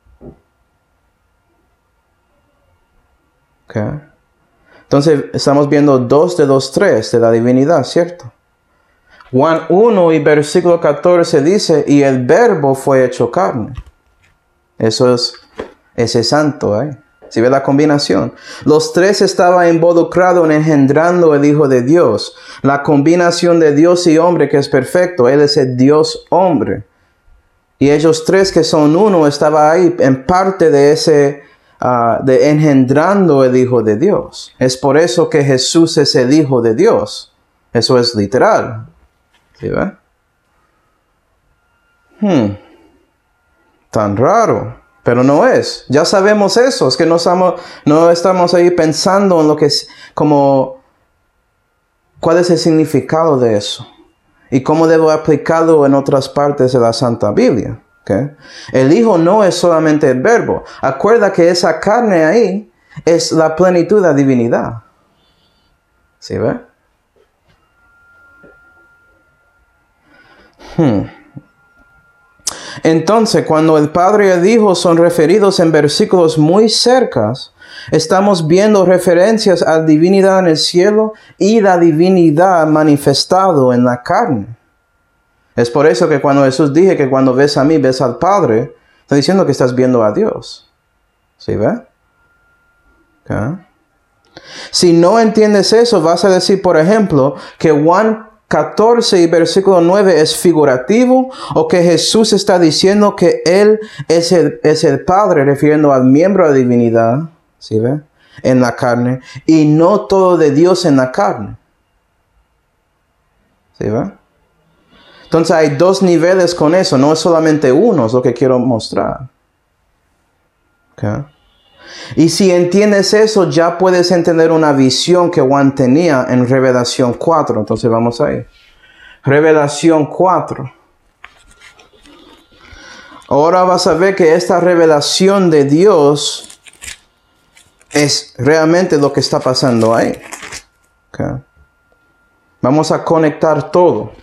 Okay. Entonces estamos viendo dos de los tres de la divinidad, ¿cierto? Juan uno y versículo catorce dice: y el verbo fue hecho carne. Eso es ese santo ahí. ¿Sí ve la combinación? Los tres estaban involucrados en engendrando el Hijo de Dios. La combinación de Dios y hombre que es perfecto. Él es el Dios hombre. Y ellos tres que son uno estaban ahí en parte de ese, uh, de engendrando el Hijo de Dios. Es por eso que Jesús es el Hijo de Dios. Eso es literal. ¿Sí ve? Hmm. Tan raro. Pero no es. Ya sabemos eso. Es que no estamos, no estamos ahí pensando en lo que es, como, cuál es el significado de eso. Y cómo debo aplicarlo en otras partes de la Santa Biblia. ¿Okay? El Hijo no es solamente el verbo. Acuerda que esa carne ahí es la plenitud de la divinidad. ¿Sí ve? Hmm. Entonces, cuando el Padre y el Hijo son referidos en versículos muy cercas, estamos viendo referencias a la divinidad en el cielo y la divinidad manifestado en la carne. Es por eso que cuando Jesús dije que cuando ves a mí, ves al Padre, está diciendo que estás viendo a Dios. ¿Sí ve? Okay. Si no entiendes eso, vas a decir, por ejemplo, que Juan catorce y versículo nueve es figurativo, o que Jesús está diciendo que Él es el, es el Padre, refiriendo al miembro de la divinidad, ¿sí ve? En la carne, y no todo de Dios en la carne. ¿Sí ve? Entonces hay dos niveles con eso, no es solamente uno, es lo que quiero mostrar. Okay. Y si entiendes eso, ya puedes entender una visión que Juan tenía en Revelación cuatro. Entonces vamos ahí. Revelación cuatro. Ahora vas a ver que esta revelación de Dios es realmente lo que está pasando ahí. Okay. Vamos a conectar todo.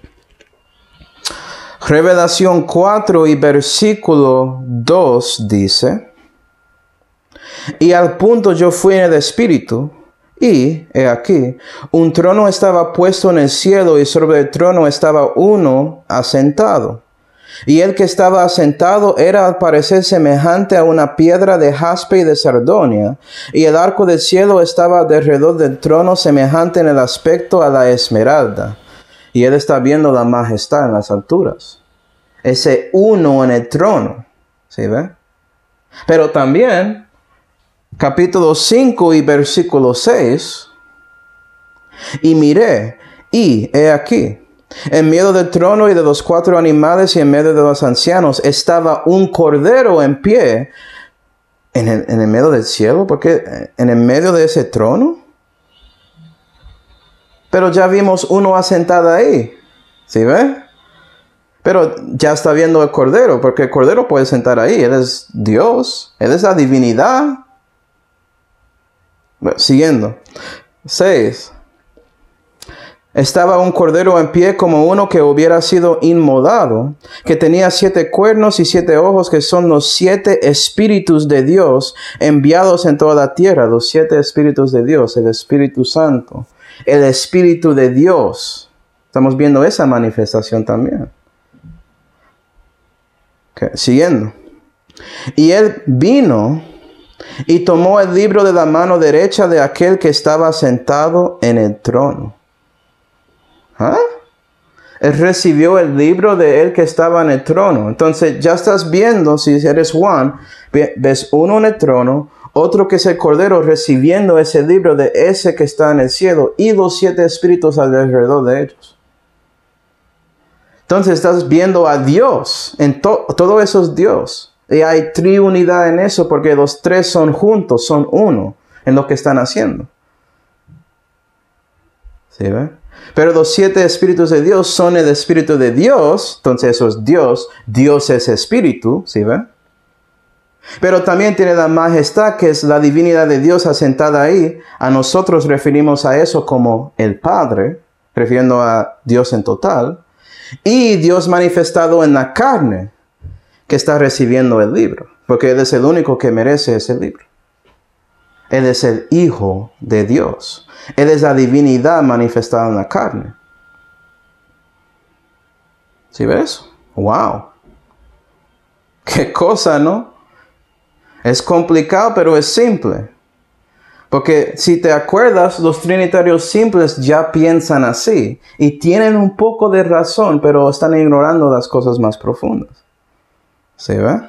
Revelación cuatro y versículo dos dice: y al punto yo fui en el espíritu, y, he aquí, un trono estaba puesto en el cielo, y sobre el trono estaba uno asentado. Y el que estaba asentado era al parecer semejante a una piedra de jaspe y de sardonia, y el arco del cielo estaba alrededor del trono semejante en el aspecto a la esmeralda. Y él está viendo la majestad en las alturas. Ese uno en el trono. ¿Sí ve? Pero también, capítulo cinco y versículo seis. Y miré, y he aquí, en medio del trono y de los cuatro animales y en medio de los ancianos estaba un cordero en pie. ¿En el, en el medio del cielo? ¿Por qué? ¿En el medio de ese trono? Pero ya vimos uno asentado ahí. ¿Sí ve? Pero ya está viendo el cordero, porque el cordero puede sentar ahí. Él es Dios. Él es la divinidad. Bueno, siguiendo. seis. Estaba un cordero en pie como uno que hubiera sido inmolado, que tenía siete cuernos y siete ojos, que son los siete espíritus de Dios enviados en toda la tierra. Los siete espíritus de Dios, el Espíritu Santo, el Espíritu de Dios. Estamos viendo esa manifestación también. Okay, siguiendo. Y él vino y tomó el libro de la mano derecha de aquel que estaba sentado en el trono. ¿Ah? Él recibió el libro de él que estaba en el trono. Entonces ya estás viendo, si eres Juan, ves uno en el trono, otro que es el cordero recibiendo ese libro de ese que está en el cielo y los siete espíritus alrededor de ellos. Entonces estás viendo a Dios, en to todo eso es Dios. Y hay triunidad en eso porque los tres son juntos, son uno en lo que están haciendo. ¿Sí ve? Pero los siete espíritus de Dios son el espíritu de Dios. Entonces eso es Dios. Dios es espíritu. ¿Sí ve? Pero también tiene la majestad que es la divinidad de Dios asentada ahí. A nosotros referimos a eso como el Padre, refiriendo a Dios en total. Y Dios manifestado en la carne, que está recibiendo el libro. Porque Él es el único que merece ese libro. Él es el Hijo de Dios. Él es la divinidad manifestada en la carne. ¿Sí ves? ¡Wow! ¡Qué cosa!, ¿no? Es complicado, pero es simple. Porque si te acuerdas, los trinitarios simples ya piensan así. Y tienen un poco de razón, pero están ignorando las cosas más profundas. ¿Sí ve?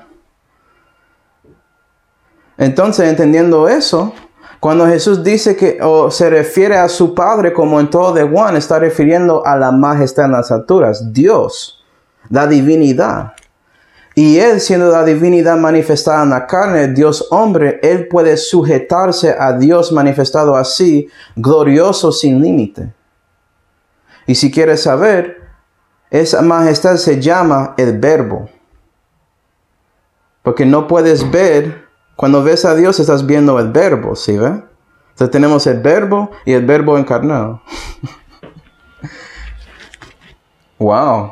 Entonces, entendiendo eso, cuando Jesús dice que, o se refiere a su Padre como en todo de Juan, está refiriendo a la majestad en las alturas, Dios, la divinidad. Y Él, siendo la divinidad manifestada en la carne, Dios hombre, Él puede sujetarse a Dios manifestado así, glorioso sin límite. Y si quieres saber, esa majestad se llama el Verbo. Porque no puedes ver. Cuando ves a Dios, estás viendo el Verbo, ¿sí ve? Entonces tenemos el Verbo y el Verbo encarnado. ¡Wow!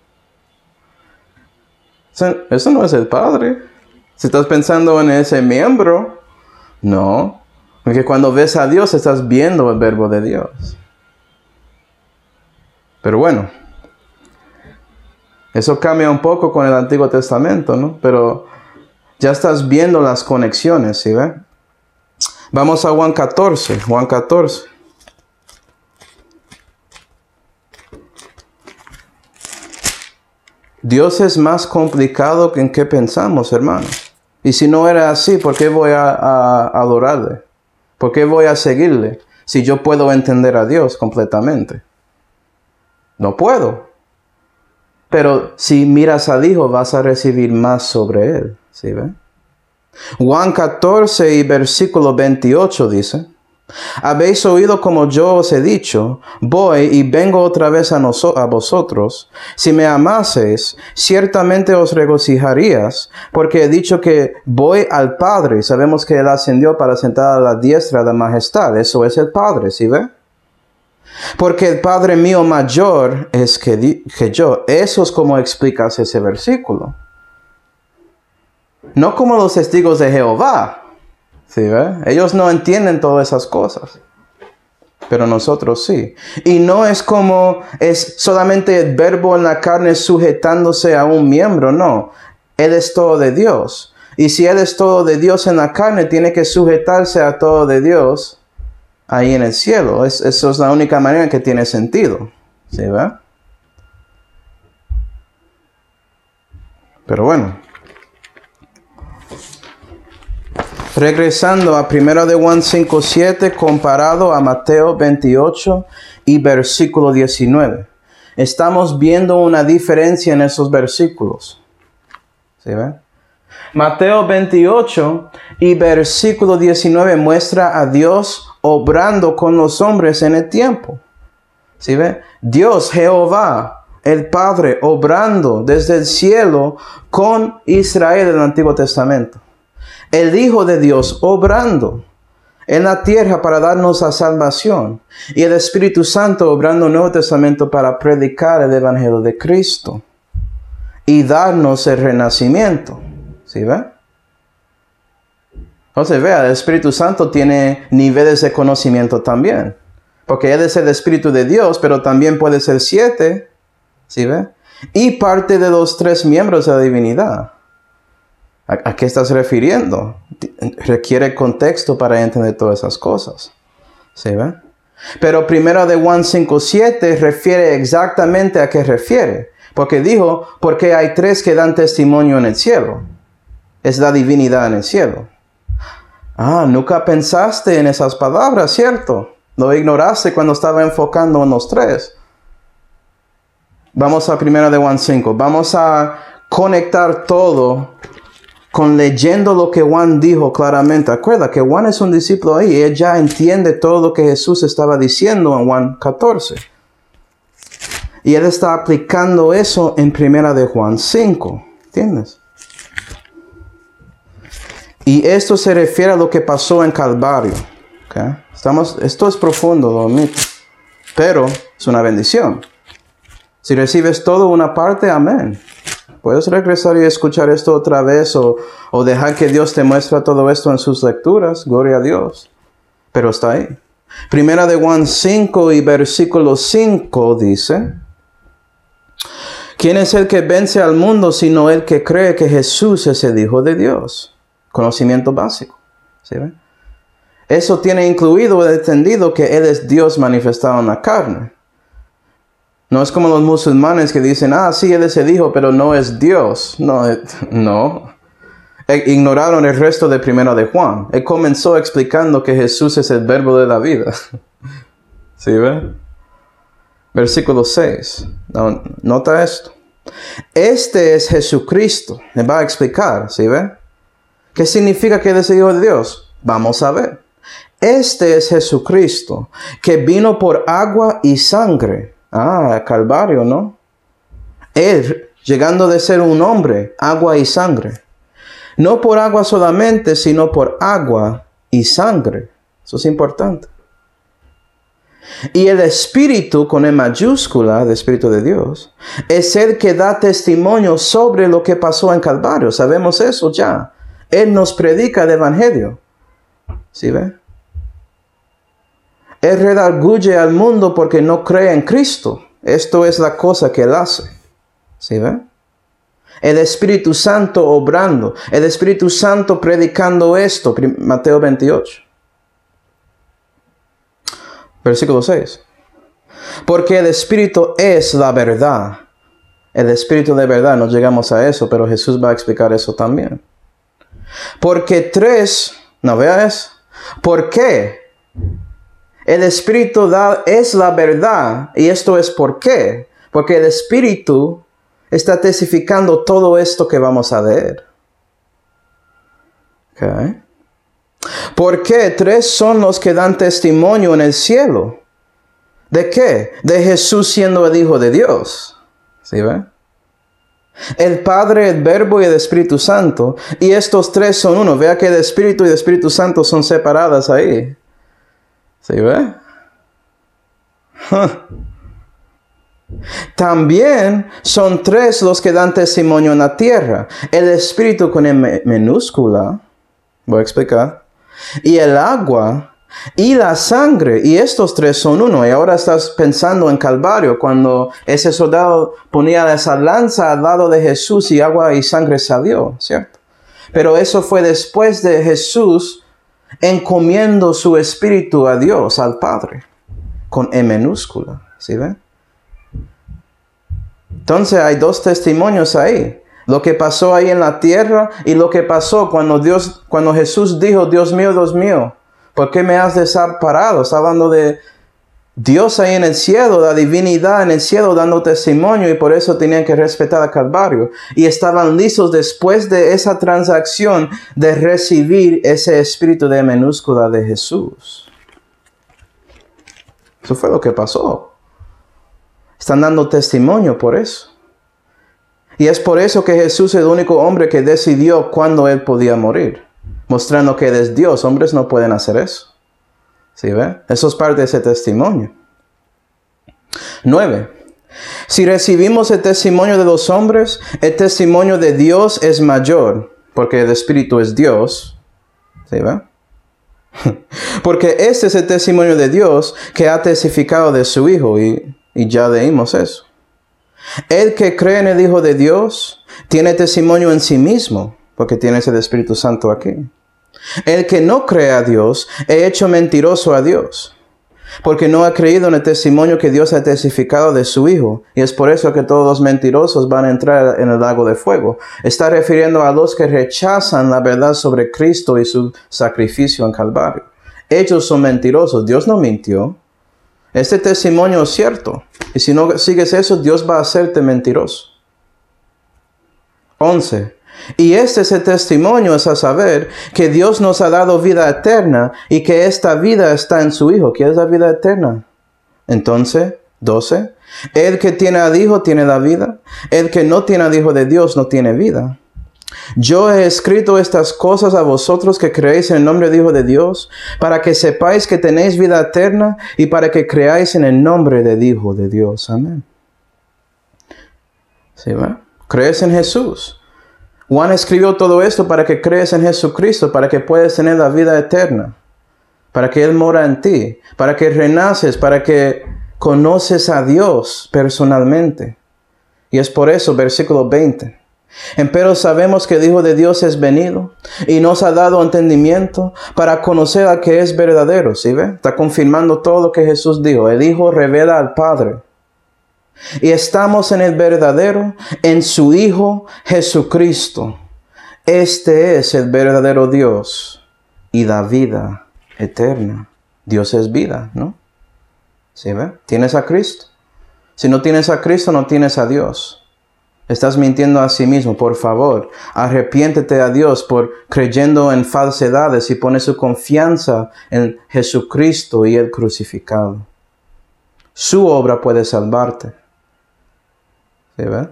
Eso, eso no es el Padre. Si estás pensando en ese miembro, no. Porque cuando ves a Dios, estás viendo el Verbo de Dios. Pero bueno, eso cambia un poco con el Antiguo Testamento, ¿no? Pero ya estás viendo las conexiones, ¿sí ve? Vamos a Juan catorce. Juan catorce. Dios es más complicado que en que pensamos, hermanos. Y si no era así, ¿por qué voy a, a, a adorarle? ¿Por qué voy a seguirle? Si yo puedo entender a Dios completamente. No puedo. Pero si miras al Hijo, vas a recibir más sobre Él. ¿Sí ve? Juan catorce y versículo veintiocho dice: Habéis oído como yo os he dicho, voy y vengo otra vez a, noso- a vosotros. Si me amaseis, ciertamente os regocijarías, porque he dicho que voy al Padre. Sabemos que Él ascendió para sentar a la diestra de la majestad. Eso es el Padre, ¿sí ve? Porque el Padre mío mayor es que, di- que yo. Eso es como explicas ese versículo. No como los testigos de Jehová. ¿Sí ve? Ellos no entienden todas esas cosas. Pero nosotros sí. Y no es como es solamente el verbo en la carne sujetándose a un miembro. No. Él es todo de Dios. Y si Él es todo de Dios en la carne, tiene que sujetarse a todo de Dios ahí en el cielo. Es, eso es la única manera que tiene sentido. ¿Sí ve? Pero bueno. Regresando a primera de Juan cinco siete, comparado a Mateo veintiocho y versículo diecinueve. Estamos viendo una diferencia en esos versículos. ¿Sí ve? Mateo veintiocho y versículo diecinueve muestra a Dios obrando con los hombres en el tiempo. ¿Sí ve? Dios, Jehová, el Padre, obrando desde el cielo con Israel en el Antiguo Testamento. El Hijo de Dios obrando en la tierra para darnos la salvación. Y el Espíritu Santo obrando en el Nuevo Testamento para predicar el Evangelio de Cristo. Y darnos el renacimiento. ¿Sí ve? Entonces vea, el Espíritu Santo tiene niveles de conocimiento también. Porque Él es el Espíritu de Dios, pero también puede ser siete. ¿Sí ve? Y parte de los tres miembros de la divinidad. ¿A qué estás refiriendo? Requiere contexto para entender todas esas cosas. ¿Sí ve? Pero primero de Juan cinco siete refiere exactamente a qué refiere. Porque dijo, porque hay tres que dan testimonio en el cielo. Es la divinidad en el cielo. Ah, nunca pensaste en esas palabras, ¿cierto? Lo ignoraste cuando estaba enfocando en los tres. Vamos a primero de Juan cinco. Vamos a conectar todo con leyendo lo que Juan dijo claramente. Acuerda que Juan es un discípulo ahí. Él ya entiende todo lo que Jesús estaba diciendo en Juan catorce. Y él está aplicando eso en primera de Juan cinco. ¿Entiendes? Y esto se refiere a lo que pasó en Calvario. ¿Okay? Estamos, esto es profundo, lo admito. Pero es una bendición. Si recibes todo una parte, amén. Puedes regresar y escuchar esto otra vez o, o dejar que Dios te muestre todo esto en sus lecturas. Gloria a Dios. Pero está ahí. Primera de Juan cinco y versículo cinco dice: ¿quién es el que vence al mundo sino el que cree que Jesús es el Hijo de Dios? Conocimiento básico. ¿Sí ven? Eso tiene incluido el entendido que Él es Dios manifestado en la carne. No es como los musulmanes que dicen, ah, sí, Él es el Hijo, pero no es Dios. No, no. Ignoraron el resto de primera de Juan. Él comenzó explicando que Jesús es el verbo de la vida. ¿Sí ve? Versículo seis. No, nota esto. Este es Jesucristo. Me va a explicar, ¿sí ve? ¿Qué significa que Él es el Hijo de Dios? Vamos a ver. Este es Jesucristo, que vino por agua y sangre. Ah, Calvario, ¿no? Él, llegando de ser un hombre, agua y sangre. No por agua solamente, sino por agua y sangre. Eso es importante. Y el Espíritu, con E mayúscula, el Espíritu de Dios, es el que da testimonio sobre lo que pasó en Calvario. Sabemos eso ya. Él nos predica el Evangelio. ¿Sí ve? Él redarguye al mundo porque no cree en Cristo. Esto es la cosa que Él hace. ¿Sí ve? El Espíritu Santo obrando. El Espíritu Santo predicando esto. Mateo veintiocho. Versículo seis. Porque el Espíritu es la verdad. El Espíritu de verdad. No llegamos a eso, pero Jesús va a explicar eso también. Porque tres... ¿No veas? ¿Por qué? El Espíritu da, es la verdad. Y esto es por qué. Porque el Espíritu está testificando todo esto que vamos a leer. Okay. ¿Por qué? Tres son los que dan testimonio en el cielo. ¿De qué? De Jesús siendo el Hijo de Dios. ¿Sí ve? El Padre, el Verbo y el Espíritu Santo. Y estos tres son uno. Vea que el Espíritu y el Espíritu Santo son separadas ahí. ¿Sí ve? Huh. También son tres los que dan testimonio en la tierra. El Espíritu con M minúscula. Voy a explicar. Y el agua y la sangre, y estos tres son uno. Y ahora estás pensando en Calvario, cuando ese soldado ponía esa lanza al lado de Jesús y agua y sangre salió, ¿cierto? Pero eso fue después de Jesús encomiendo su espíritu a Dios, al Padre, con E minúscula, ¿sí ven? Entonces hay dos testimonios ahí. Lo que pasó ahí en la tierra y lo que pasó cuando Dios, cuando Jesús dijo, Dios mío, Dios mío, ¿por qué me has desamparado? Está hablando de Dios ahí en el cielo, la divinidad en el cielo dando testimonio, y por eso tenían que respetar a Calvario. Y estaban listos después de esa transacción de recibir ese espíritu de minúscula de Jesús. Eso fue lo que pasó. Están dando testimonio por eso. Y es por eso que Jesús es el único hombre que decidió cuándo él podía morir, mostrando que él es Dios. Hombres no pueden hacer eso. ¿Sí ve? Eso es parte de ese testimonio. Nueve. Si recibimos el testimonio de los hombres, el testimonio de Dios es mayor, porque el Espíritu es Dios. ¿Sí ve? Porque este es el testimonio de Dios que ha testificado de su Hijo, y, y ya leímos eso. El que cree en el Hijo de Dios tiene testimonio en sí mismo, porque tiene el Espíritu Santo aquí. El que no cree a Dios, he hecho mentiroso a Dios, porque no ha creído en el testimonio que Dios ha testificado de su Hijo, y es por eso que todos los mentirosos van a entrar en el lago de fuego. Está refiriendo a los que rechazan la verdad sobre Cristo y su sacrificio en Calvario. Ellos son mentirosos. Dios no mintió. Este testimonio es cierto. Y si no sigues eso, Dios va a hacerte mentiroso. once. Y este es el testimonio, es a saber, que Dios nos ha dado vida eterna y que esta vida está en su Hijo. ¿Qué es la vida eterna? Entonces, doce. El que tiene al Hijo tiene la vida. El que no tiene al Hijo de Dios no tiene vida. Yo he escrito estas cosas a vosotros que creéis en el nombre del Hijo de Dios, para que sepáis que tenéis vida eterna y para que creáis en el nombre del Hijo de Dios. Amén. ¿Sí va? ¿Crees en Jesús? Juan escribió todo esto para que creas en Jesucristo, para que puedas tener la vida eterna, para que Él mora en ti, para que renaces, para que conoces a Dios personalmente. Y es por eso, versículo veinte. Empero sabemos que el Hijo de Dios es venido y nos ha dado entendimiento para conocer al que es verdadero. ¿Sí ve? Está confirmando todo lo que Jesús dijo. El Hijo revela al Padre. Y estamos en el verdadero, en su Hijo Jesucristo. Este es el verdadero Dios y la vida eterna. Dios es vida, ¿no? ¿Sí ve? ¿Tienes a Cristo? Si no tienes a Cristo, no tienes a Dios. Estás mintiendo a sí mismo. Por favor, arrepiéntete a Dios por creyendo en falsedades y pone su confianza en Jesucristo y el crucificado. Su obra puede salvarte. ¿Sí ve?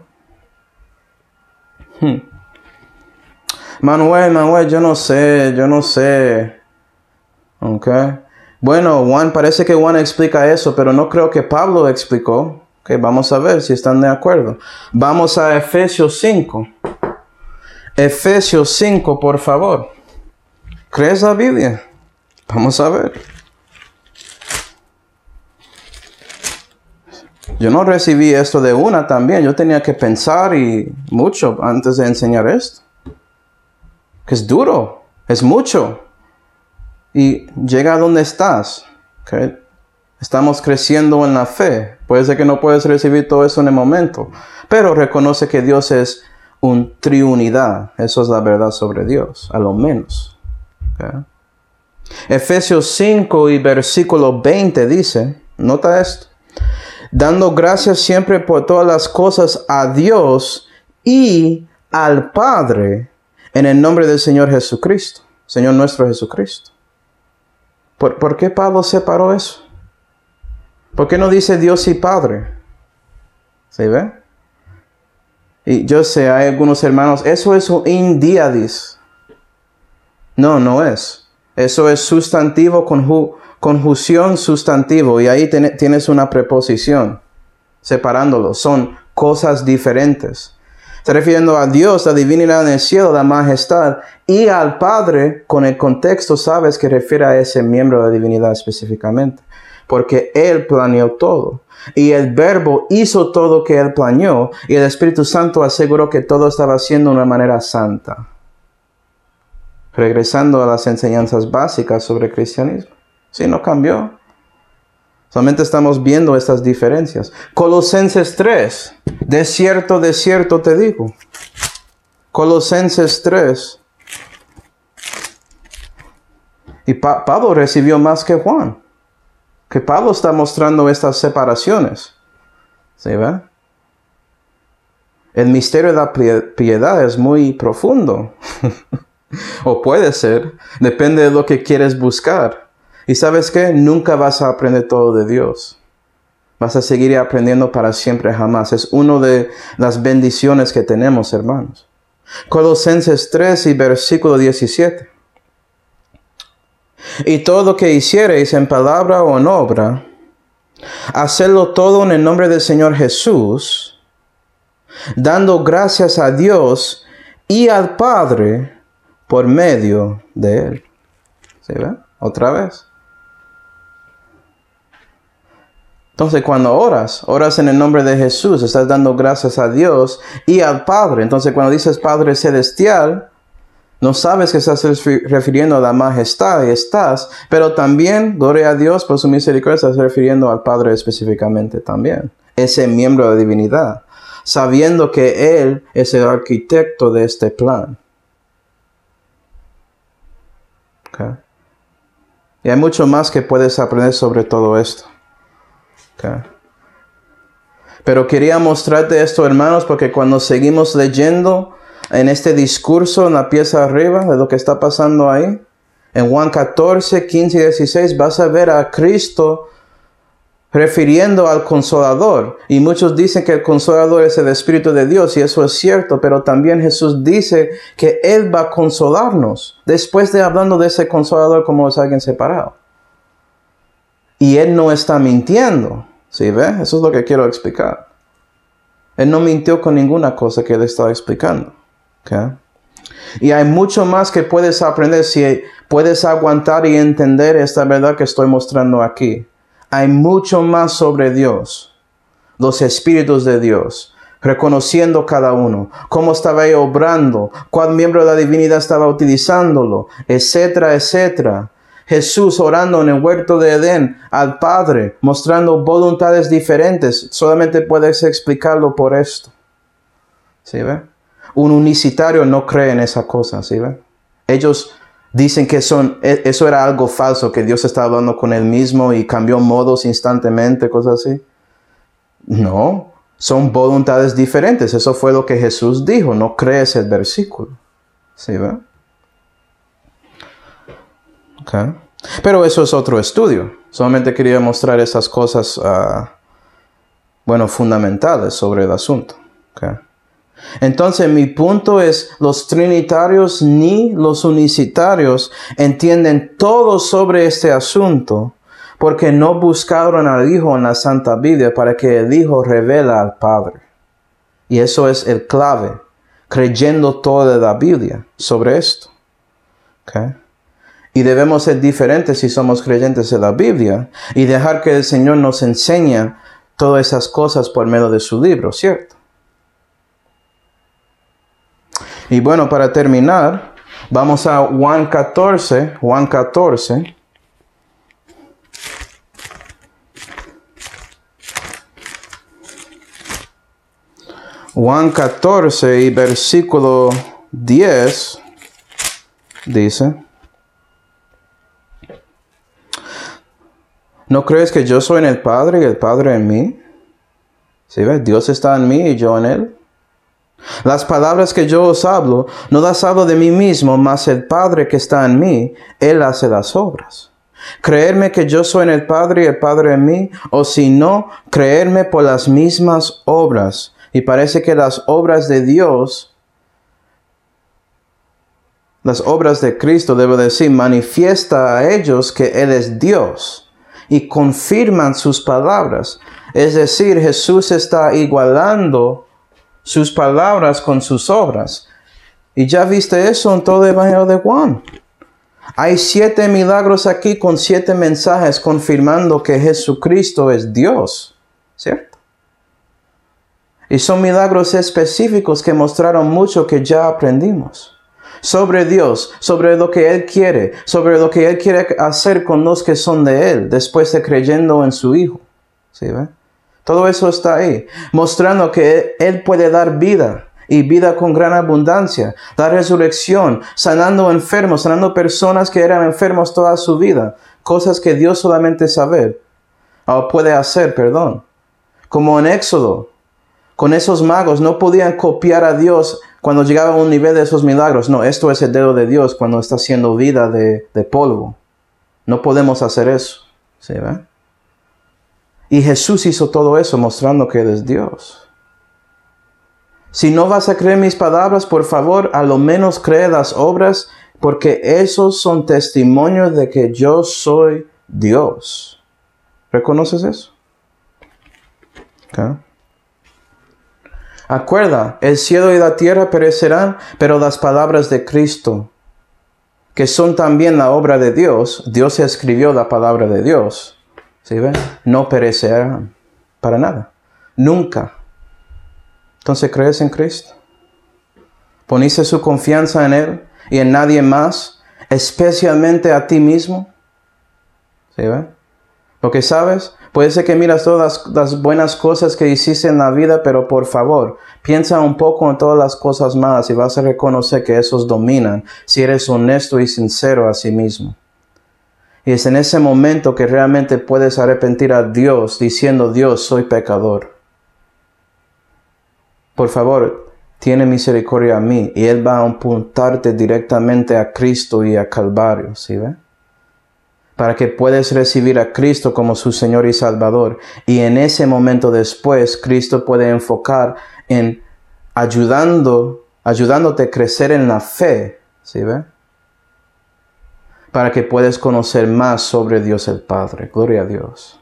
Hmm. Manuel, Manuel, yo no sé, yo no sé. Ok. Bueno, Juan, parece que Juan explica eso, pero no creo que Pablo lo explicó. Ok, vamos a ver si están de acuerdo. Vamos a Efesios cinco. Efesios cinco, por favor. ¿Crees la Biblia? Vamos a ver. Yo no recibí esto de una también. Yo tenía que pensar y mucho antes de enseñar esto. Que es duro, es mucho. Y llega a donde estás. Okay. Estamos creciendo en la fe. Puede ser que no puedes recibir todo eso en el momento. Pero reconoce que Dios es un triunidad. Eso es la verdad sobre Dios, a lo menos. Okay. Efesios cinco y versículo veinte dice, nota esto. Dando gracias siempre por todas las cosas a Dios y al Padre en el nombre del Señor Jesucristo. Señor nuestro Jesucristo. ¿Por, ¿por qué Pablo separó eso? ¿Por qué no dice Dios y Padre? ¿Sí ve? Y yo sé, hay algunos hermanos, eso es un in diadis. No, no es. Eso es sustantivo, conju, conjunción sustantivo. Y ahí ten, tienes una preposición, separándolo. Son cosas diferentes. Está refiriendo a Dios, la divinidad en el cielo, la majestad, y al Padre, con el contexto, sabes que refiere a ese miembro de la divinidad específicamente. Porque Él planeó todo. Y el Verbo hizo todo que Él planeó. Y el Espíritu Santo aseguró que todo estaba haciendo de una manera santa. Regresando a las enseñanzas básicas sobre el cristianismo. Sí, no cambió. Solamente estamos viendo estas diferencias. Colosenses tres. De cierto, de cierto te digo. Colosenses tres. Y pa- Pablo recibió más que Juan. Que Pablo está mostrando estas separaciones. ¿Sí ve? El misterio de la piedad es muy profundo. O puede ser. Depende de lo que quieres buscar. Y ¿sabes qué? Nunca vas a aprender todo de Dios. Vas a seguir aprendiendo para siempre jamás. Es una de las bendiciones que tenemos, hermanos. Colosenses tres y versículo diecisiete. Y todo lo que hiciereis en palabra o en obra, hacedlo todo en el nombre del Señor Jesús, dando gracias a Dios y al Padre por medio de Él. ¿Sí ve? Otra vez. Entonces, cuando oras, oras en el nombre de Jesús, estás dando gracias a Dios y al Padre. Entonces, cuando dices Padre Celestial, no sabes que estás refiriendo a la majestad y estás, pero también, gloria a Dios por su misericordia, estás refiriendo al Padre específicamente también. Ese miembro de la divinidad, sabiendo que Él es el arquitecto de este plan. Okay. Y hay mucho más que puedes aprender sobre todo esto. Okay. Pero quería mostrarte esto, hermanos, porque cuando seguimos leyendo en este discurso, en la pieza arriba, de lo que está pasando ahí, en Juan catorce, quince y dieciséis, vas a ver a Cristo refiriendo al Consolador. Y muchos dicen que el Consolador es el Espíritu de Dios, y eso es cierto, pero también Jesús dice que Él va a consolarnos, después de hablando de ese Consolador como es alguien separado. Y Él no está mintiendo, ¿sí ve? Eso es lo que quiero explicar. Él no mintió con ninguna cosa que Él estaba explicando. Okay. Y hay mucho más que puedes aprender si puedes aguantar y entender esta verdad que estoy mostrando aquí. Hay mucho más sobre Dios, los espíritus de Dios, reconociendo cada uno, cómo estaba ahí obrando, cuál miembro de la divinidad estaba utilizándolo, etcétera, etcétera. Jesús orando en el huerto de Edén al Padre, mostrando voluntades diferentes. Solamente puedes explicarlo por esto. ¿Sí ve? Un unicitario no cree en esa cosa, ¿sí ve? Ellos dicen que son, eso era algo falso, que Dios estaba hablando con Él mismo y cambió modos instantáneamente, cosas así. No, son voluntades diferentes. Eso fue lo que Jesús dijo, no crees el versículo. ¿Sí ve? Okay. Pero eso es otro estudio. Solamente quería mostrar esas cosas, uh, bueno, fundamentales sobre el asunto. Okay. Entonces mi punto es, los trinitarios ni los unicitarios entienden todo sobre este asunto porque no buscaron al Hijo en la Santa Biblia para que el Hijo revela al Padre. Y eso es el clave, creyendo toda la Biblia sobre esto. Okay. Y debemos ser diferentes si somos creyentes de la Biblia y dejar que el Señor nos enseñe todas esas cosas por medio de su libro, ¿cierto? Y bueno, para terminar, vamos a Juan catorce, Juan catorce. Juan catorce y versículo diez dice: ¿no crees que yo soy en el Padre y el Padre en mí? ¿Sí ves? Dios está en mí y yo en Él. Las palabras que yo os hablo, no las hablo de mí mismo, mas el Padre que está en mí, Él hace las obras. Creerme que yo soy en el Padre y el Padre en mí, o si no, creerme por las mismas obras. Y parece que las obras de Dios, las obras de Cristo, debo decir, manifiesta a ellos que Él es Dios y confirman sus palabras. Es decir, Jesús está igualando sus palabras con sus obras. Y ya viste eso en todo el Evangelio de Juan. Hay siete milagros aquí con siete mensajes confirmando que Jesucristo es Dios, ¿cierto? Y son milagros específicos que mostraron mucho que ya aprendimos. Sobre Dios, sobre lo que Él quiere, sobre lo que Él quiere hacer con los que son de Él, después de creyendo en su Hijo. ¿Sí ve? Todo eso está ahí, mostrando que Él puede dar vida, y vida con gran abundancia, la resurrección, sanando enfermos, sanando personas que eran enfermos toda su vida, cosas que Dios solamente sabe, o puede hacer, perdón. Como en Éxodo, con esos magos no podían copiar a Dios cuando llegaba a un nivel de esos milagros. No, esto es el dedo de Dios cuando está haciendo vida de, de polvo. No podemos hacer eso, ¿sí ve? Y Jesús hizo todo eso mostrando que Él es Dios. Si no vas a creer mis palabras, por favor, a lo menos cree las obras, porque esos son testimonios de que yo soy Dios. ¿Reconoces eso? Okay. Acuerda, el cielo y la tierra perecerán, pero las palabras de Cristo, que son también la obra de Dios, Dios escribió la palabra de Dios, ¿sí ven? No perecerán para nada, nunca. Entonces, ¿crees en Cristo? ¿Poniste su confianza en Él y en nadie más, especialmente a ti mismo? ¿Sí ven? Porque, ¿sabes? Puede ser que miras todas las, las buenas cosas que hiciste en la vida, pero por favor, piensa un poco en todas las cosas malas y vas a reconocer que esos dominan si eres honesto y sincero a sí mismo. Y es en ese momento que realmente puedes arrepentir a Dios diciendo, Dios, soy pecador. Por favor, tiene misericordia a mí y Él va a apuntarte directamente a Cristo y a Calvario, ¿sí ve? Para que puedas recibir a Cristo como su Señor y Salvador. Y en ese momento después, Cristo puede enfocar en ayudando, ayudándote a crecer en la fe, ¿sí ve? Para que puedas conocer más sobre Dios el Padre. Gloria a Dios.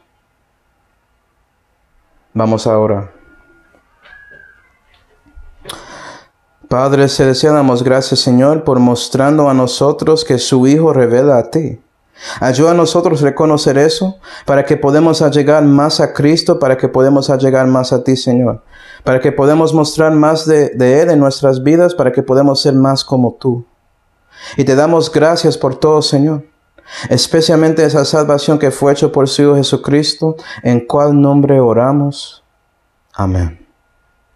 Vamos ahora. Padre celestial, damos gracias, Señor, por mostrando a nosotros que su Hijo revela a ti. Ayuda a nosotros a reconocer eso, para que podamos llegar más a Cristo, para que podamos llegar más a ti, Señor. Para que podamos mostrar más de, de Él en nuestras vidas, para que podamos ser más como tú. Y te damos gracias por todo, Señor. Especialmente esa salvación que fue hecha por su Hijo Jesucristo, en cual nombre oramos. Amén.